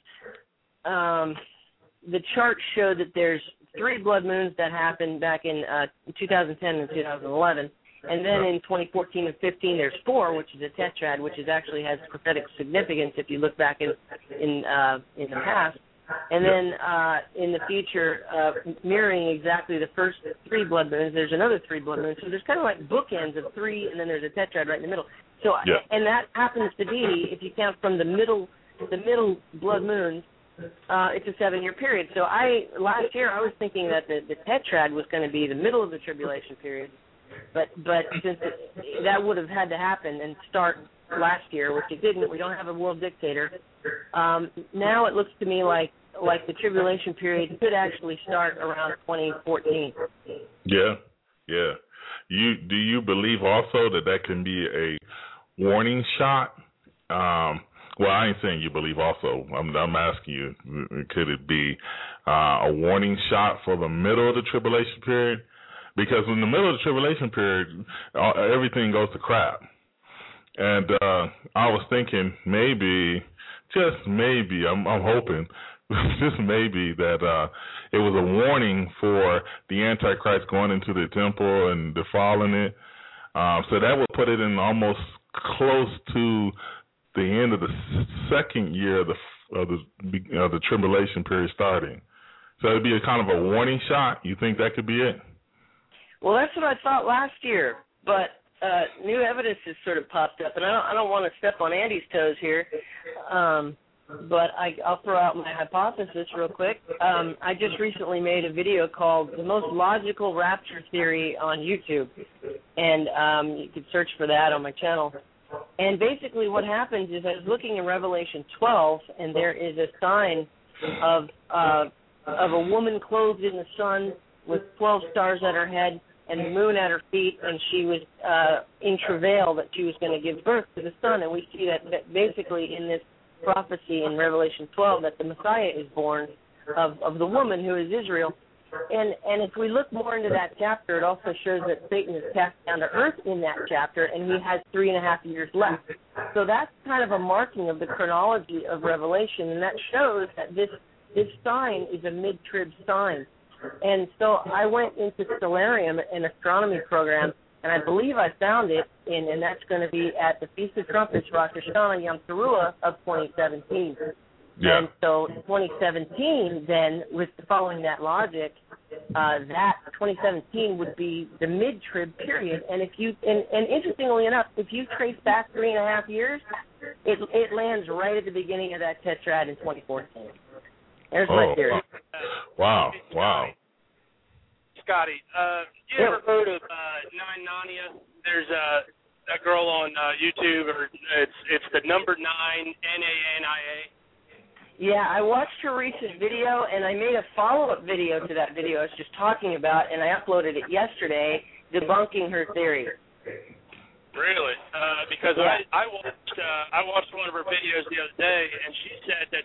the chart showed that there's 3 blood moons that happened back in 2010 and 2011. And then in 2014 and 15, there's 4, which is a tetrad, which actually has prophetic significance if you look back in the past. And then in the future, mirroring exactly the first 3 blood moons, there's another 3 blood moons. So there's kind of like bookends of 3, and then there's a tetrad right in the middle. So and that happens to be, if you count from the middle blood moons, it's a 7-year period. So last year I was thinking that the tetrad was going to be the middle of the tribulation period. But since that would have had to happen and start last year, which it didn't, we don't have a world dictator. Now it looks to me like the tribulation period could actually start around 2014. Yeah. Do you believe also that can be a warning shot? Well, I ain't saying you believe also. I'm asking you, could it be a warning shot for the middle of the tribulation period? Because in the middle of the tribulation period, everything goes to crap. And I was thinking maybe, just maybe, I'm hoping, just maybe that it was a warning for the Antichrist going into the temple and defiling it. So that would put it in almost close to the end of the second year of the tribulation period starting. So it'd be a kind of a warning shot. You think that could be it? Well, that's what I thought last year, but new evidence has sort of popped up, and I don't want to step on Andy's toes here, but I'll throw out my hypothesis real quick. I just recently made a video called The Most Logical Rapture Theory on YouTube, and you can search for that on my channel. And basically what happens is I was looking in Revelation 12, and there is a sign of a woman clothed in the sun with 12 stars at her head and the moon at her feet, and she was in travail that she was going to give birth to the son. And we see that basically in this prophecy in Revelation 12 that the Messiah is born of the woman who is Israel. And if we look more into that chapter, it also shows that Satan is cast down to earth in that chapter, and he has 3.5 years left. So that's kind of a marking of the chronology of Revelation, and that shows that this sign is a mid-trib sign. And so I went into Stellarium, an astronomy program, and I believe I found it, and that's going to be at the Feast of Trumpets, Rosh Hashanah Yom Teruah of 2017. Yeah. And so 2017, then, with following that logic, that 2017 would be the mid-trib period. And if you, and interestingly enough, if you trace back 3.5 years, it lands right at the beginning of that tetrad in 2014. There's my theory. Wow. Scotty, you ever heard of Nine Nania? There's a girl on YouTube, or it's the number 9 NANIA. Yeah, I watched her recent video, and I made a follow-up video to that video I was just talking about, and I uploaded it yesterday, debunking her theory. Really? Because yeah. I watched one of her videos the other day, and she said that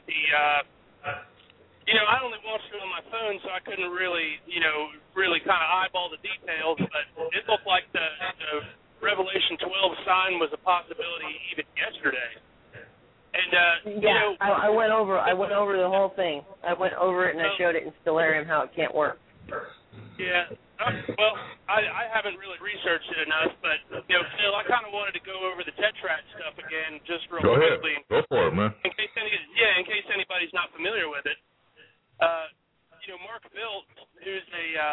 I only watched it on my phone, so I couldn't really kind of eyeball the details, but it looked like the Revelation 12 sign was a possibility even yesterday. And I went over the whole thing. I went over it and I showed it in Stellarium how it can't work. Yeah. Well, I haven't really researched it enough, but Phil, I kind of wanted to go over the Tetrad stuff again, just real quickly. Go for it, man. In case anybody's not familiar with it. Mark Vilt, who's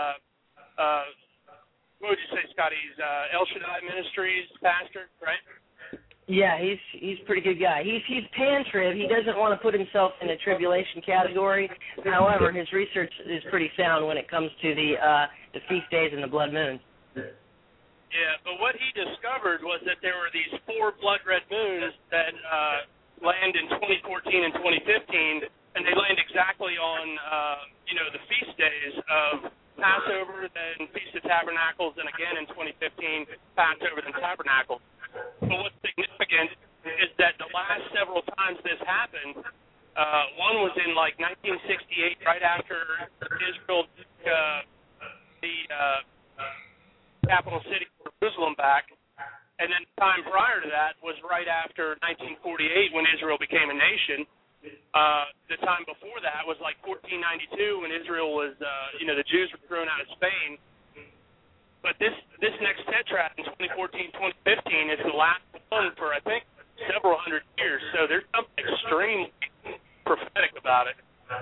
what would you say, Scotty? He's El Shaddai Ministries pastor, right? Yeah, he's a pretty good guy. He's pan-trib. He doesn't want to put himself in a tribulation category. However, his research is pretty sound when it comes to the feast days and the blood moons. Yeah, but what he discovered was that there were these 4 blood red moons that land in 2014 and 2015, and they land exactly on the feast days of Passover, then Feast of Tabernacles, and again in 2015, Passover and Tabernacles. But what's significant is that the last several times this happened, one was in 1968, right after Israel took the capital city of Jerusalem back, and then the time prior to that was right after 1948 when Israel became a nation. The time before that was 1492 when Israel was, the Jews were thrown out of Spain. But this next tetrad in 2014-2015 is the last one for, I think, several hundred years. So there's something extremely prophetic about it.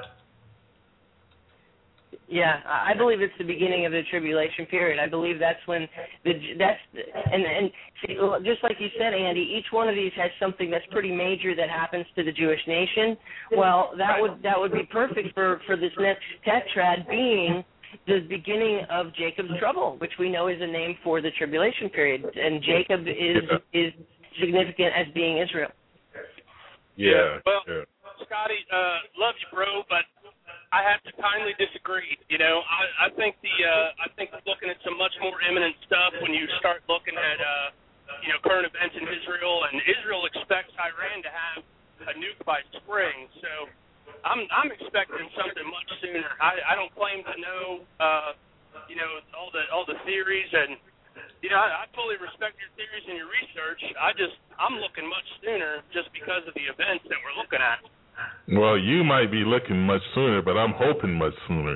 Yeah, I believe it's the beginning of the tribulation period. I believe that's when and just like you said, Andy, each one of these has something that's pretty major that happens to the Jewish nation. Well, that would be perfect for this next tetrad being the beginning of Jacob's trouble, which we know is a name for the tribulation period, and Jacob is significant as being Israel. Yeah. Well, Scotty, love you, bro, but I have to kindly disagree. I think looking at some much more imminent stuff when you start looking at current events in Israel, and Israel expects Iran to have a nuke by spring, so I'm expecting something much sooner. I don't claim to know all the theories, and I fully respect your theories and your research. I'm looking much sooner just because of the events that we're looking at. Well, you might be looking much sooner, but I'm hoping much sooner.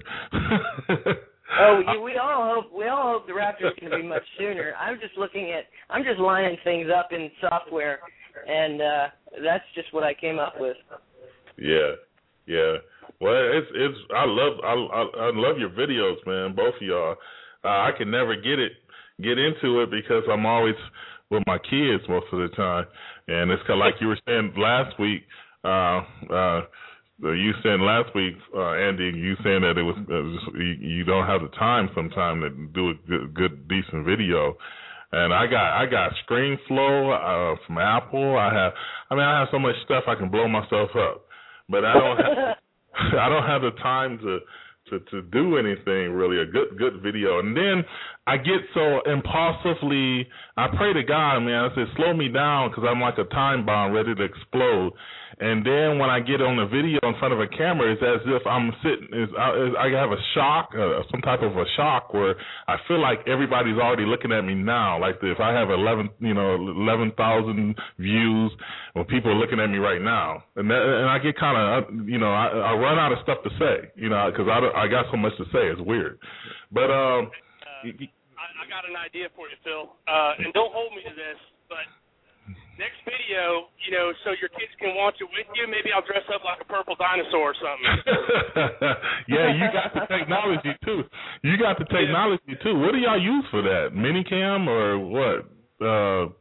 We all hope the rapture is going to be much sooner. I'm just lining things up in software, and that's just what I came up with. Yeah. Well, I love your videos, man. Both of y'all. I can never get into it because I'm always with my kids most of the time, and it's kind of like you were saying last week. You said last week, Andy, you saying that it was you don't have the time sometimes to do a good decent video. And I got ScreenFlow from Apple. I have so much stuff I can blow myself up, but I don't have the time to do anything really, a good video. And then I get so impulsively, I pray to God, man, I said, slow me down, because I'm like a time bomb ready to explode. And then when I get on the video in front of a camera, it's as if I'm sitting, I have a shock, some type of a shock where I feel like everybody's already looking at me now. Like if I have 11,000 views, when people are looking at me right now, and I get kind of, I run out of stuff to say, because I got so much to say. It's weird, but I got an idea for you, Phil, and don't hold me to this, but. Next video, so your kids can watch it with you, maybe I'll dress up like a purple dinosaur or something. Yeah, you got the technology, too. What do y'all use for that? Minicam or what? What?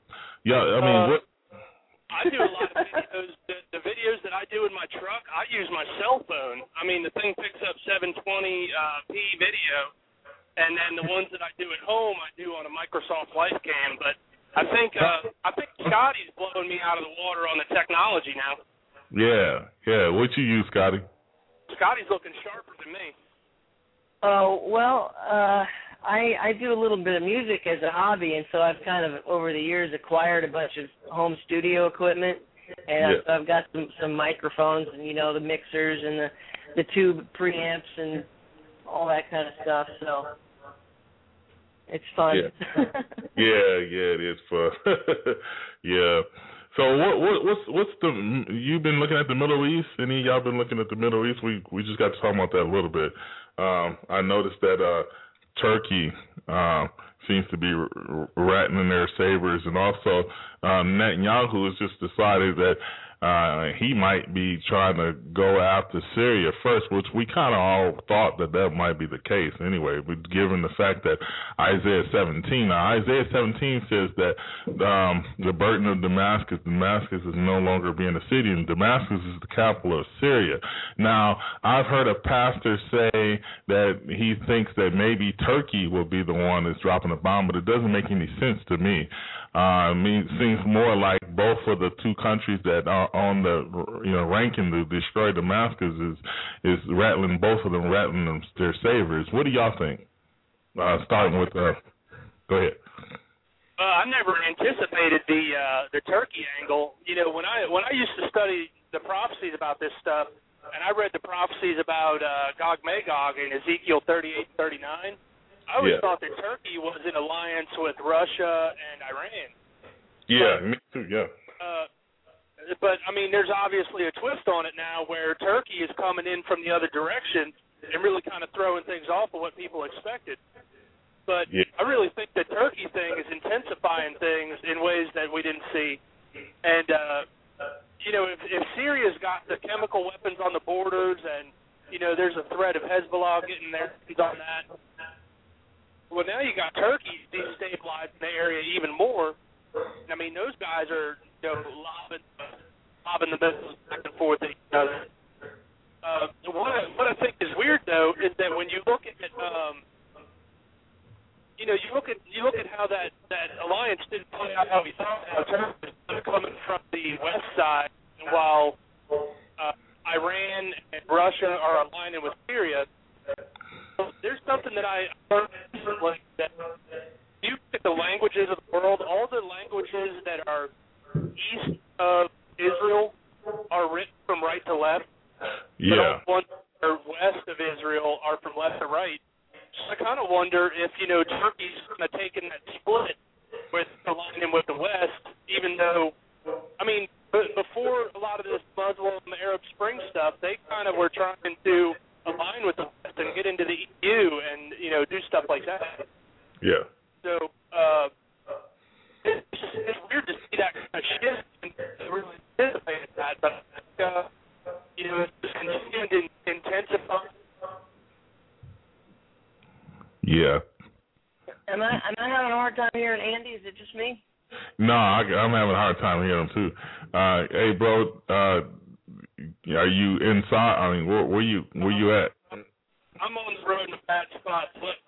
I do a lot of videos. The videos that I do in my truck, I use my cell phone. I mean, the thing picks up 720p video, and then the ones that I do at home, I do on a Microsoft LifeCam, but I think Scotty's blowing me out of the water on the technology now. Yeah. What you use, Scotty? Scotty's looking sharper than me. I do a little bit of music as a hobby, and so I've kind of over the years acquired a bunch of home studio equipment, and I've got some microphones and the mixers and the tube preamps and all that kind of stuff. So. It's fun. Yeah, it is fun. Yeah. So what's you've been looking at the Middle East? Any of y'all been looking at the Middle East? We just got to talk about that a little bit. I noticed that Turkey seems to be rattling their sabers, and also Netanyahu has just decided that he might be trying to go after Syria first, which we kind of all thought that might be the case anyway, but given the fact that Isaiah 17 says that the burden of Damascus is no longer being a city, and Damascus is the capital of Syria. Now, I've heard a pastor say that he thinks that maybe Turkey will be the one that's dropping a bomb, but it doesn't make any sense to me. It seems more like both of the two countries that are on the ranking to destroy Damascus is rattling their sabers. What do y'all think? Starting with go ahead. I never anticipated the Turkey angle. When I used to study the prophecies about this stuff, and I read the prophecies about Gog Magog in Ezekiel 38:39. I always thought that Turkey was in alliance with Russia and Iran. Yeah, me too, yeah. But, I mean, there's obviously a twist on it now where Turkey is coming in from the other direction and really kind of throwing things off of what people expected. But I really think the Turkey thing is intensifying things in ways that we didn't see. And, if Syria's got the chemical weapons on the borders and, there's a threat of Hezbollah getting their hands on that, well, now you got Turkey destabilizing the area even more. I mean, those guys are, lobbing the missiles back and forth at each other. What I think is weird though is that when you look at, you look at how that alliance didn't play out how we thought. Turkey was coming from the west side, while Iran and Russia are aligning with Syria. There's something that I learned recently that you look at the languages of the world, all the languages that are east of Israel are written from right to left. Yeah. But ones that are west of Israel are from left to right. So I kind of wonder if, Turkey's kind of taken that split with aligning with the West, even though, I mean, before a lot of this Muslim Arab Spring stuff, they kind of were trying to align with the West and get into the EU and, do stuff like that. Yeah. So it's weird to see that kind of shift and really anticipate that, but it's just continuing to intensify. Yeah. Am I having a hard time hearing Andy? Is it just me? No, I'm having a hard time hearing him too. Hey, bro, are you inside? I mean, where you at? I'm on the road in a bad spot.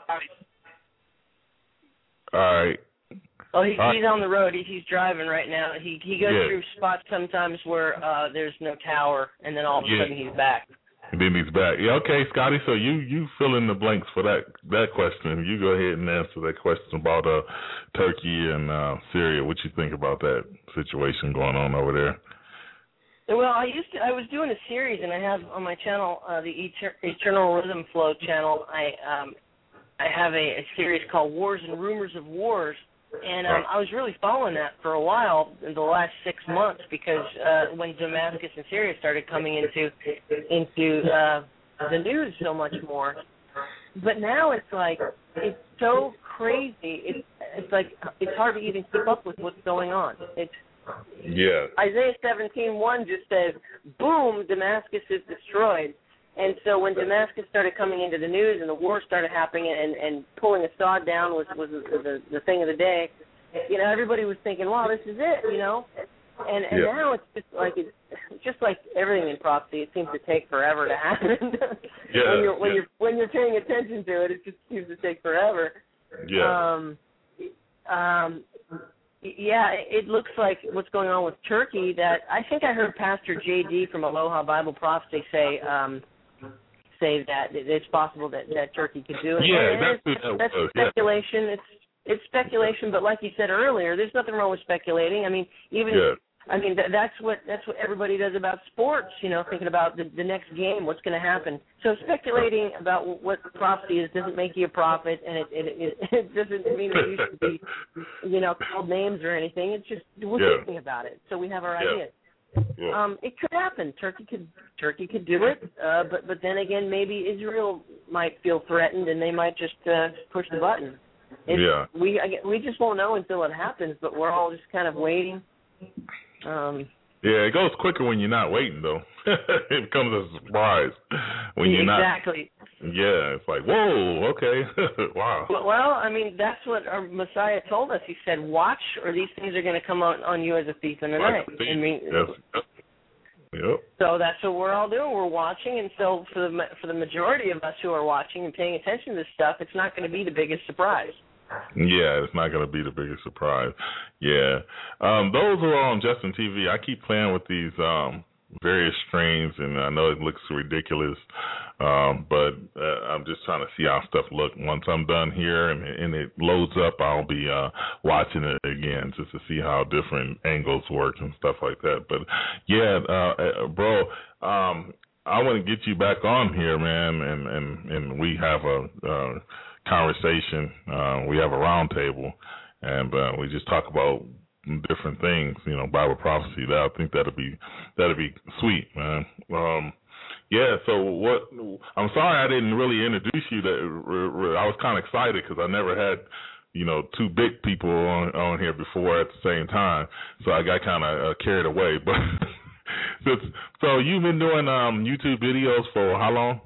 All right. Oh, he's on the road. He's driving right now. He goes through spots sometimes where there's no tower, and then all of a sudden he's back. And then he's back. Yeah, okay, Scotty. So you fill in the blanks for that question. You go ahead and answer that question about Turkey and Syria. What you think about that situation going on over there? Well, I was doing a series, and I have on my channel, the Eternal Rhythm Flow channel. I have a series called Wars and Rumors of Wars. And I was really following that for a while in the last 6 months because when Damascus and Syria started coming into the news so much more. But now it's like it's so crazy. It's like it's hard to even keep up with what's going on. Isaiah 17:1 just says, "Boom, Damascus is destroyed." And so when Damascus started coming into the news and the war started happening and pulling Assad down was the thing of the day, everybody was thinking, wow, this is it, And now it's just like everything in prophecy, it seems to take forever to happen. When you're paying attention to it, it just seems to take forever. It looks like what's going on with Turkey that I think I heard Pastor J.D. from Aloha Bible Prophecy say that it's possible that Turkey could do it. That's speculation. It's speculation, but like you said earlier, there's nothing wrong with speculating. I mean, that's what everybody does about sports. Thinking about the next game, what's going to happen. So speculating about what prophecy is doesn't make you a prophet, and it doesn't mean that you should be, called names or anything. It's just we're thinking about it, so we have our ideas. It could happen. Turkey could do it, but then again, maybe Israel might feel threatened and they might just push the button. We just won't know until it happens, but we're all just kind of waiting. It goes quicker when you're not waiting, though. It becomes a surprise when you're not. Exactly. Yeah, it's like, whoa, okay, wow. Well, I mean, that's what our Messiah told us. He said, watch, or these things are going to come on you as a thief in the night. I mean, so that's what we're all doing. We're watching, and so for the majority of us who are watching and paying attention to this stuff, it's not going to be the biggest surprise. Yeah, it's not going to be the biggest surprise. Yeah. Those who are on Justin TV, I keep playing with these various strains, and I know it looks ridiculous, but I'm just trying to see how stuff look. Once I'm done here and it loads up, I'll be watching it again just to see how different angles work and stuff like that. But, bro, I want to get you back on here, man, and we have a conversation. We have a round table, and we just talk about different things, Bible prophecy. I think that'd be sweet, man. So what? I'm sorry I didn't really introduce you. I was kind of excited because I never had, two big people on here before at the same time, so I got kind of carried away. But so you've been doing YouTube videos for how long?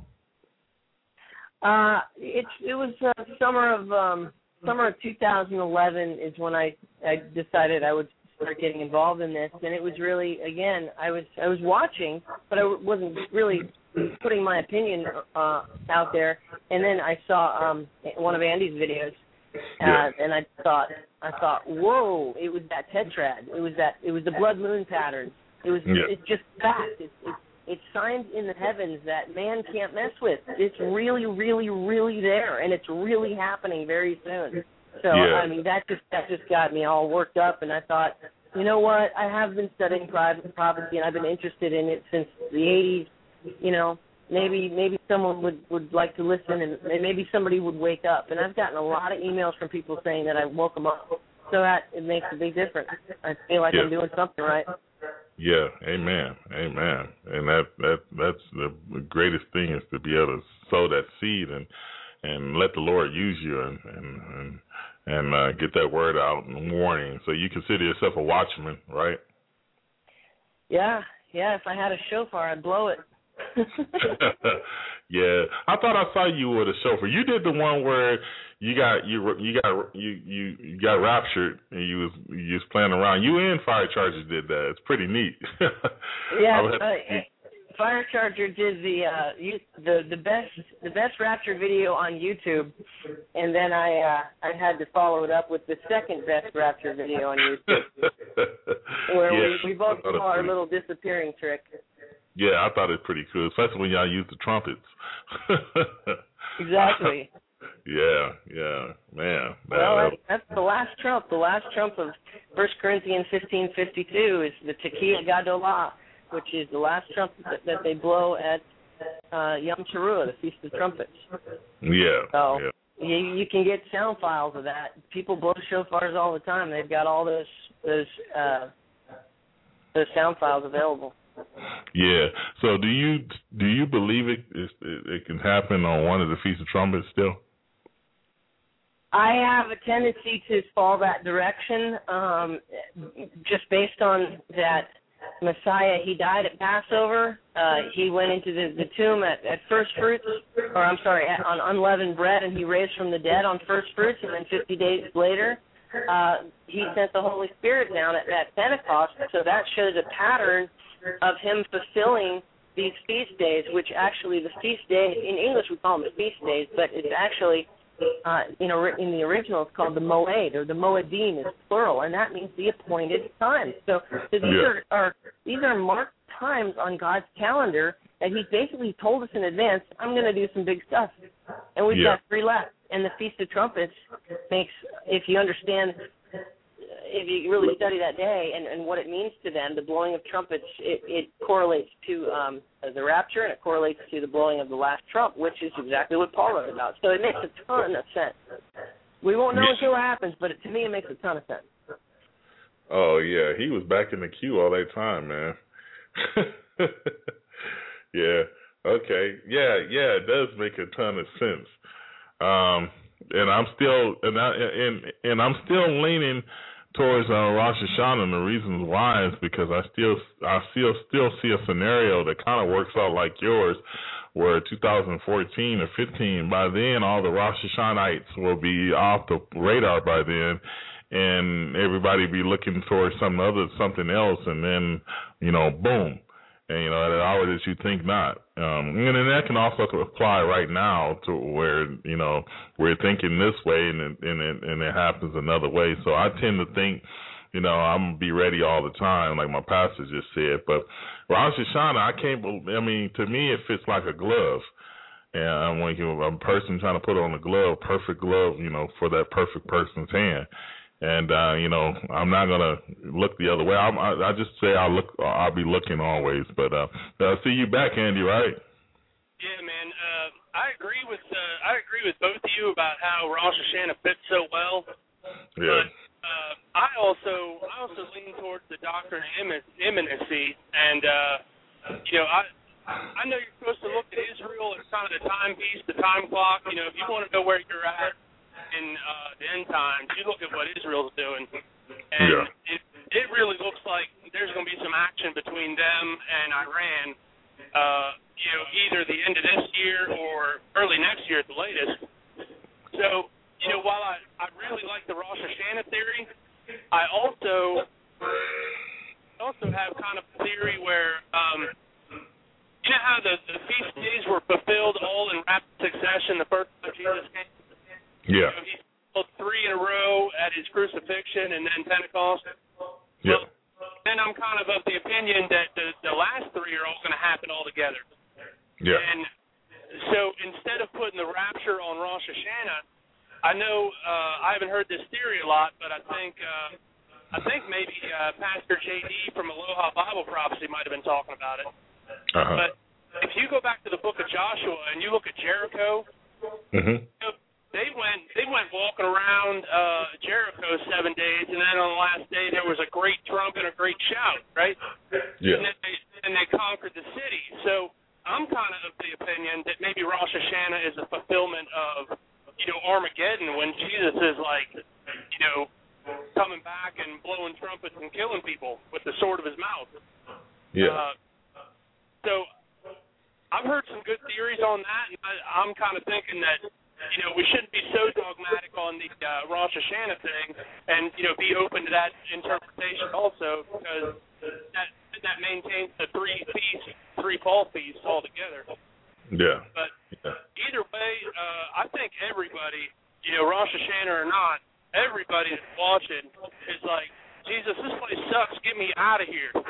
It was summer of 2011 is when I decided I would start getting involved in this, and it was really, again, I was watching, but I wasn't really putting my opinion out there. And then I saw one of Andy's videos, and I thought, whoa! It was that tetrad. It was the blood moon pattern. It's just fact. It's signs in the heavens that man can't mess with. It's really, really, really there, and it's really happening very soon. So, I mean, that just got me all worked up, and I thought, you know what? I have been studying prophecy, and I've been interested in it since the 80s. Maybe someone would like to listen, and maybe somebody would wake up. And I've gotten a lot of emails from people saying that I woke them up. So it makes a big difference. I feel like I'm doing something right. Yeah, amen. And that's the greatest thing is to be able to sow that seed and let the Lord use you and get that word out in the morning. So you consider yourself a watchman, right? Yeah. If I had a shofar, I'd blow it. Yeah, I thought I saw you with a shofar. You did the one where you got raptured and you was playing around. You and Fire Chargers did that. It's pretty neat. Yeah, Firecharger did the best Rapture video on YouTube, and then I had to follow it up with the second best Rapture video on YouTube, where we both saw our little disappearing trick. Yeah, I thought it was pretty cool, especially when y'all used the trumpets. Exactly. Yeah, man. Well, that's the last trump. The last trump of 1 Corinthians 15:52 is the Tekiah Gadolah, which is the last trump that they blow at Yom Teruah, the Feast of Trumpets. Yeah. So you can get sound files of that. People blow shofars all the time. They've got all those sound files available. Yeah. So do you believe it can happen on one of the Feast of Trumpets still? I have a tendency to fall that direction, just based on that Messiah. He died at Passover. He went into the tomb at first fruits, on unleavened bread, and he raised from the dead on first fruits. And then 50 days later, he sent the Holy Spirit down at Pentecost. So that shows a pattern of him fulfilling these feast days, which actually the feast day, in English we call them the feast days, but it's actually in the original it's called the Moed, or the Moedim is plural, and that means the appointed time. So these are marked times on God's calendar that He basically told us in advance, I'm going to do some big stuff, and we've got 3 left. And the Feast of Trumpets makes, if you really study that day and what it means to them, the blowing of trumpets, it correlates to the rapture, and it correlates to the blowing of the last trump, which is exactly what Paul wrote about. So it makes a ton of sense. We won't know until it happens, but to me it makes a ton of sense. Oh, yeah. He was back in the queue all that time, man. Yeah. Okay. Yeah, it does make a ton of sense. And I'm still leaning towards Rosh Hashanah, and the reasons why is because I still see a scenario that kind of works out like yours, where 2014 or 15, by then all the Rosh Hashanites will be off the radar by then, and everybody be looking towards something else, and then boom. And, at an hour that you think not. And then that can also apply right now to where, we're thinking this way and it happens another way. So I tend to think, I'm going to be ready all the time, like my pastor just said. But Rosh Hashanah, to me, it fits like a glove. And when a person trying to put on a glove, perfect glove, for that perfect person's hand. And I'm not gonna look the other way. I just say I'll be looking always. But I see you back, Andy, right? Yeah, man. I agree with both of you about how Rosh Hashanah fits so well. Yeah. But I also lean towards the doctrine of imminency, and I know you're supposed to look at Israel as kind of the timepiece, the time clock. If you want to know where you're at in the end times, you look at what Israel's doing, and it really looks like there's going to be some action between them and Iran, either the end of this year or early next year at the latest. So, while I really like the Rosh Hashanah theory, I also have kind of a theory where, you know how the feast days were fulfilled all in rapid succession the first time Jesus came? Yeah. He fulfilled 3 in a row at his crucifixion and then Pentecost. Yeah. Well, then I'm kind of the opinion that the last 3 are all going to happen all together. Yeah. And so instead of putting the rapture on Rosh Hashanah, I know I haven't heard this theory a lot, but I think maybe Pastor J.D. from Aloha Bible Prophecy might have been talking about it. Uh-huh. But if you go back to the book of Joshua and you look at Jericho, they went walking around Jericho 7 days, and then on the last day there was a great trump and a great shout, right? Yeah. And they conquered the city. So I'm kind of the opinion that maybe Rosh Hashanah is a fulfillment of, Armageddon, when Jesus is coming back and blowing trumpets and killing people with the sword of his mouth. Yeah. So I've heard some good theories on that, and I'm kind of thinking that, we shouldn't be so dogmatic on the Rosh Hashanah thing and, be open to that interpretation also, because that maintains the 3 feasts 3 fall feasts all together. Yeah. But either way, I think everybody, Rosh Hashanah or not, everybody that's watching is like, Jesus, this place sucks. Get me out of here.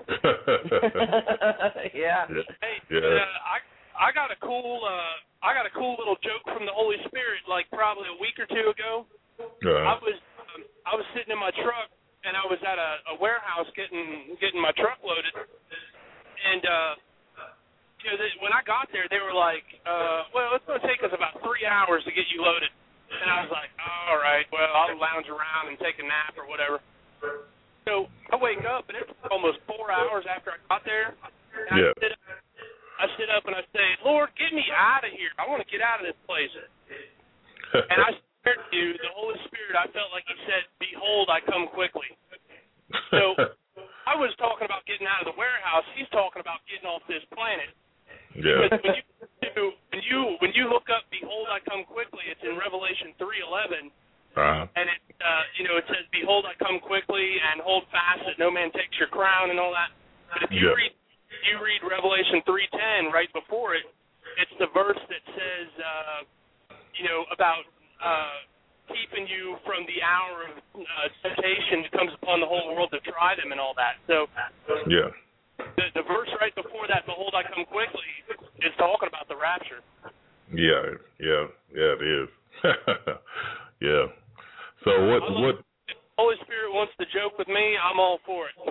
Yeah. Hey, I got a cool little joke from the Holy Spirit, like probably a week or 2 ago. I was sitting in my truck, and I was at a warehouse getting my truck loaded, and when I got there, they were like, well, it's going to take us about 3 hours to get you loaded. And I was like, all right, well, I'll lounge around and take a nap or whatever. So I wake up, and it's almost 4 hours after I got there. And I sit up and I say, Lord, get me out of here. I want to get out of this place. And I swear to you, the Holy Spirit, I felt like he said, behold, I come quickly. So I was talking about getting out of the warehouse. He's talking about getting off this planet. Yeah. When you look up, behold, I come quickly, it's in Revelation 3:11. And it says, behold, I come quickly, and hold fast that no man takes your crown and all that. But if you read Revelation 3:10 right before it, it's the verse that says, about keeping you from the hour of temptation that comes upon the whole world to try them and all that. So the verse right before that, behold, I come quickly, is talking about the rapture. Yeah, it is. Yeah. So what? If the Holy Spirit wants to joke with me, I'm all for it.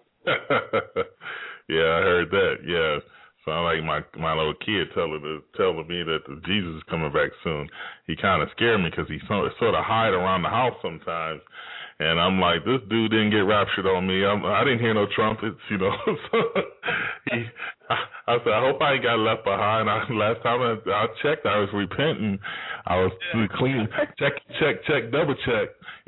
Yeah, I heard that. Yeah, sound like my little kid telling me that Jesus is coming back soon. He kind of scared me because he sort of hide around the house sometimes, and I'm like, this dude didn't get raptured on me. I didn't hear no trumpets, So I said, I hope I ain't got left behind. Last time I checked, I was repenting. I was clean. Check, double check.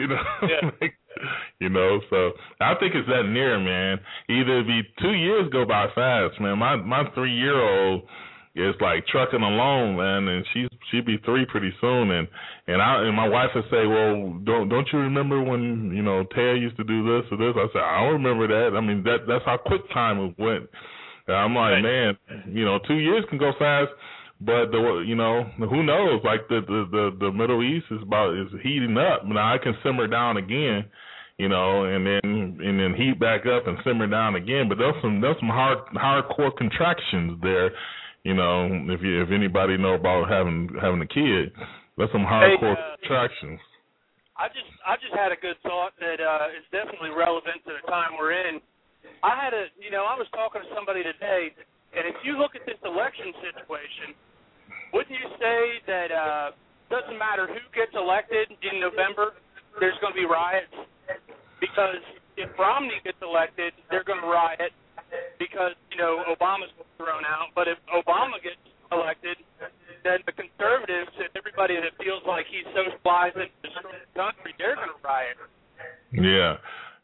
So I think it's that near, man. Either it be 2 years go by fast, man. My 3-year-old is like trucking along, man, and she'd be 3 pretty soon, and my wife would say, well, don't you remember when Taya used to do this or this? I said, I don't remember that. I mean, that's how quick time went. And I'm like, man, 2 years can go fast. But who knows? Like the Middle East is heating up. Now I can simmer down again, and then heat back up and simmer down again. But there's some hardcore contractions there. If anybody know about having a kid, there's some hardcore contractions. I just had a good thought that is definitely relevant to the time we're in. I was talking to somebody today, and if you look at this election situation, wouldn't you say that doesn't matter who gets elected in November, there's going to be riots? Because if Romney gets elected, they're going to riot because, Obama's thrown out. But if Obama gets elected, then the conservatives and everybody that feels like he's socializing and destroying the country, they're going to riot. Yeah.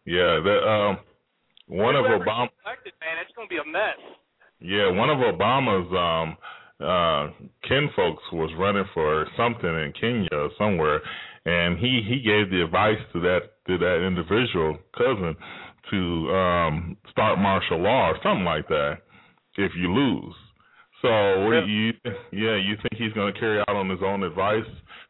One of Obama's elected, man, it's going to be a mess. Yeah, one of Obama's kinfolks was running for something in Kenya or somewhere, and he gave the advice to that individual cousin to start martial law or something like that if you lose. So you think he's going to carry out on his own advice?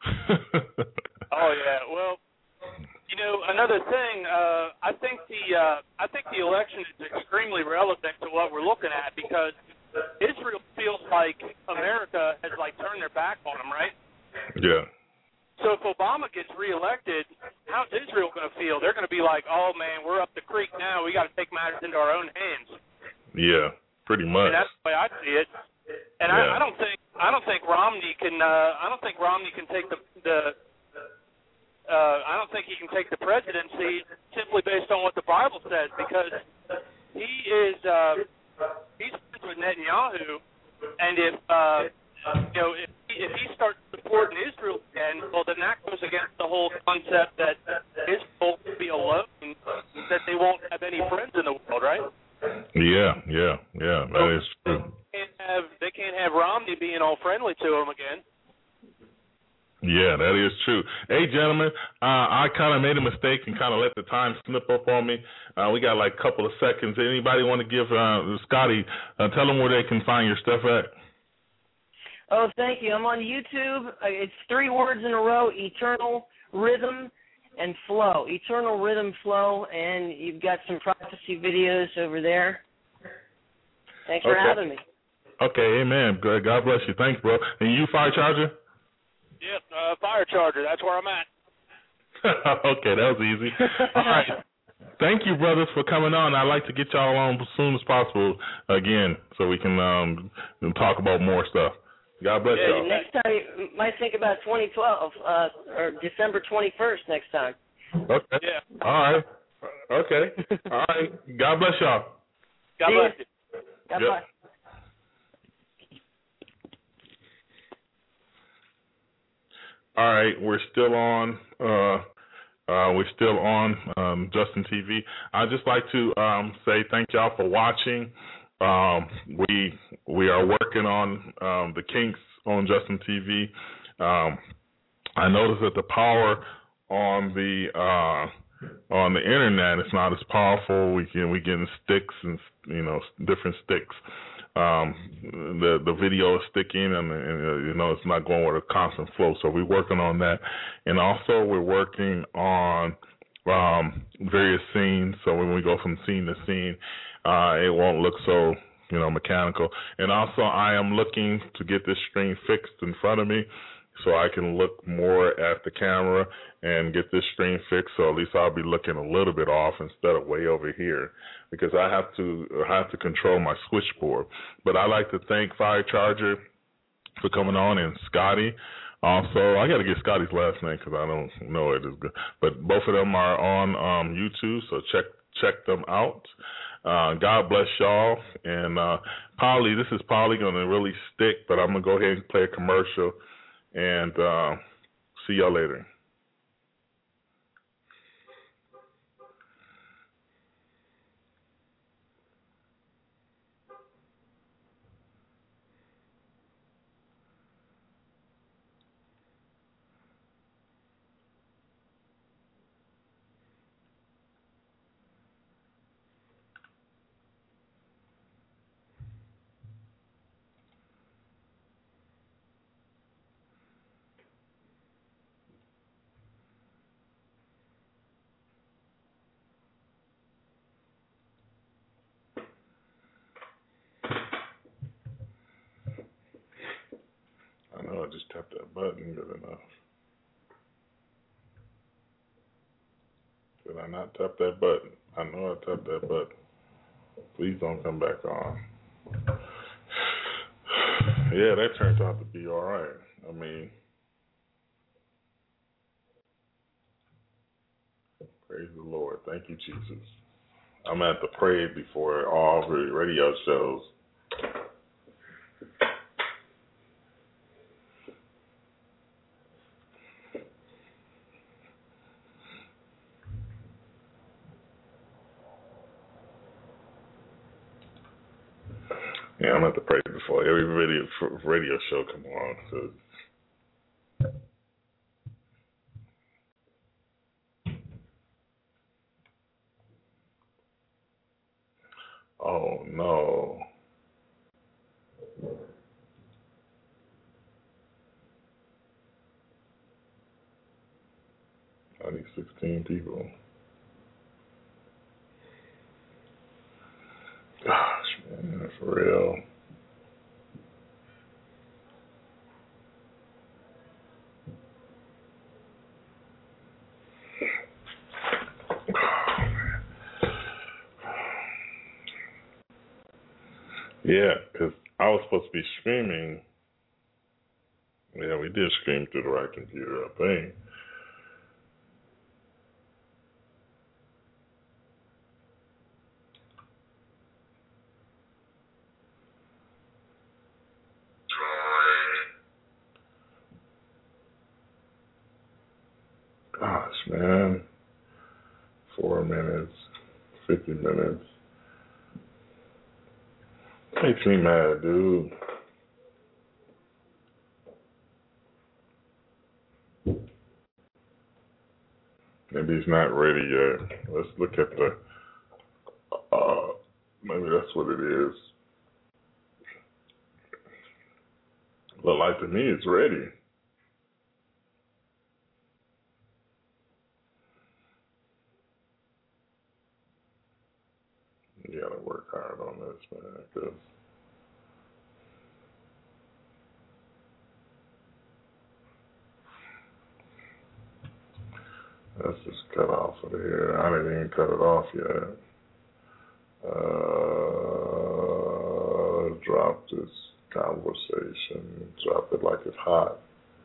Oh yeah, well, another thing, I think the election is extremely relevant to what we're looking at because Israel feels like America has turned their back on them, right? Yeah. So if Obama gets reelected, how's Israel going to feel? They're going to be like, oh man, we're up the creek now. We got to take matters into our own hands. Yeah, pretty much. And that's the way I see it. And I don't think Romney can. I don't think Romney can take I don't think he can take the presidency simply based on what the Bible says because he's friends with Netanyahu, and if he starts supporting Israel again, well, then that goes against the whole concept that Israel will be alone, that they won't have any friends in the world, right? Yeah, that is true. They can't have Romney being all friendly to him again. Yeah, that is true. Hey, gentlemen, I kind of made a mistake and kind of let the time slip up on me. We got like a couple of seconds. Anybody want to give Scotty, tell them where they can find your stuff at? Oh, thank you. I'm on YouTube. It's 3 words in a row, Eternal Rhythm and Flow. Eternal Rhythm Flow, and you've got some prophecy videos over there. Thanks for having me. Okay, amen. God bless you. Thanks, bro. And you, Fire Charger? Yep, Fire Charger. That's where I'm at. Okay, that was easy. All right. Thank you, brothers, for coming on. I'd like to get y'all on as soon as possible again so we can talk about more stuff. God bless y'all. Next time, you might think about 2012 or December 21st next time. Okay. Yeah. All right. Okay. All right. God bless y'all. God bless you. God bless. All right, we're still on. Justin TV. I'd just like to say thank y'all for watching. We are working on the kinks on Justin TV. I noticed that the power on the internet is not as powerful. We getting sticks and different sticks. The video is sticking and it's not going with a constant flow. So we're working on that, and also we're working on various scenes. So when we go from scene to scene, it won't look so mechanical. And also I am looking to get this screen fixed in front of me, so I can look more at the camera and get this screen fixed. So at least I'll be looking a little bit off instead of way over here, because I have to control my switchboard. But I'd like to thank Fire Charger for coming on, and Scotty. Also, I got to get Scotty's last name because I don't know it as good. But both of them are on YouTube, so check them out. God bless y'all. And Polly, this is probably going to really stick, but I'm going to go ahead and play a commercial. And see y'all later. I know I just tapped that button good enough. Did I not tap that button? I know I tapped that button. Please don't come back on. Yeah, that turns out to be all right. I mean, praise the Lord. Thank you, Jesus. I'm at the pray before all the radio shows. Yeah, I'm at the pray before every radio show come on. So. Oh no. I need 16 people. Gosh, man, that's real. Yeah, because I was supposed to be streaming. Yeah, we did stream through the right computer, I think. Gosh, man. 4 minutes, 50 minutes. Makes me mad, dude. Maybe he's not ready yet. Let's look at the, maybe that's what it is. Look like to me it's ready. You gotta work hard on this, man, because let's just cut off of here. I didn't even cut it off yet. Drop this conversation. Drop it like it's hot.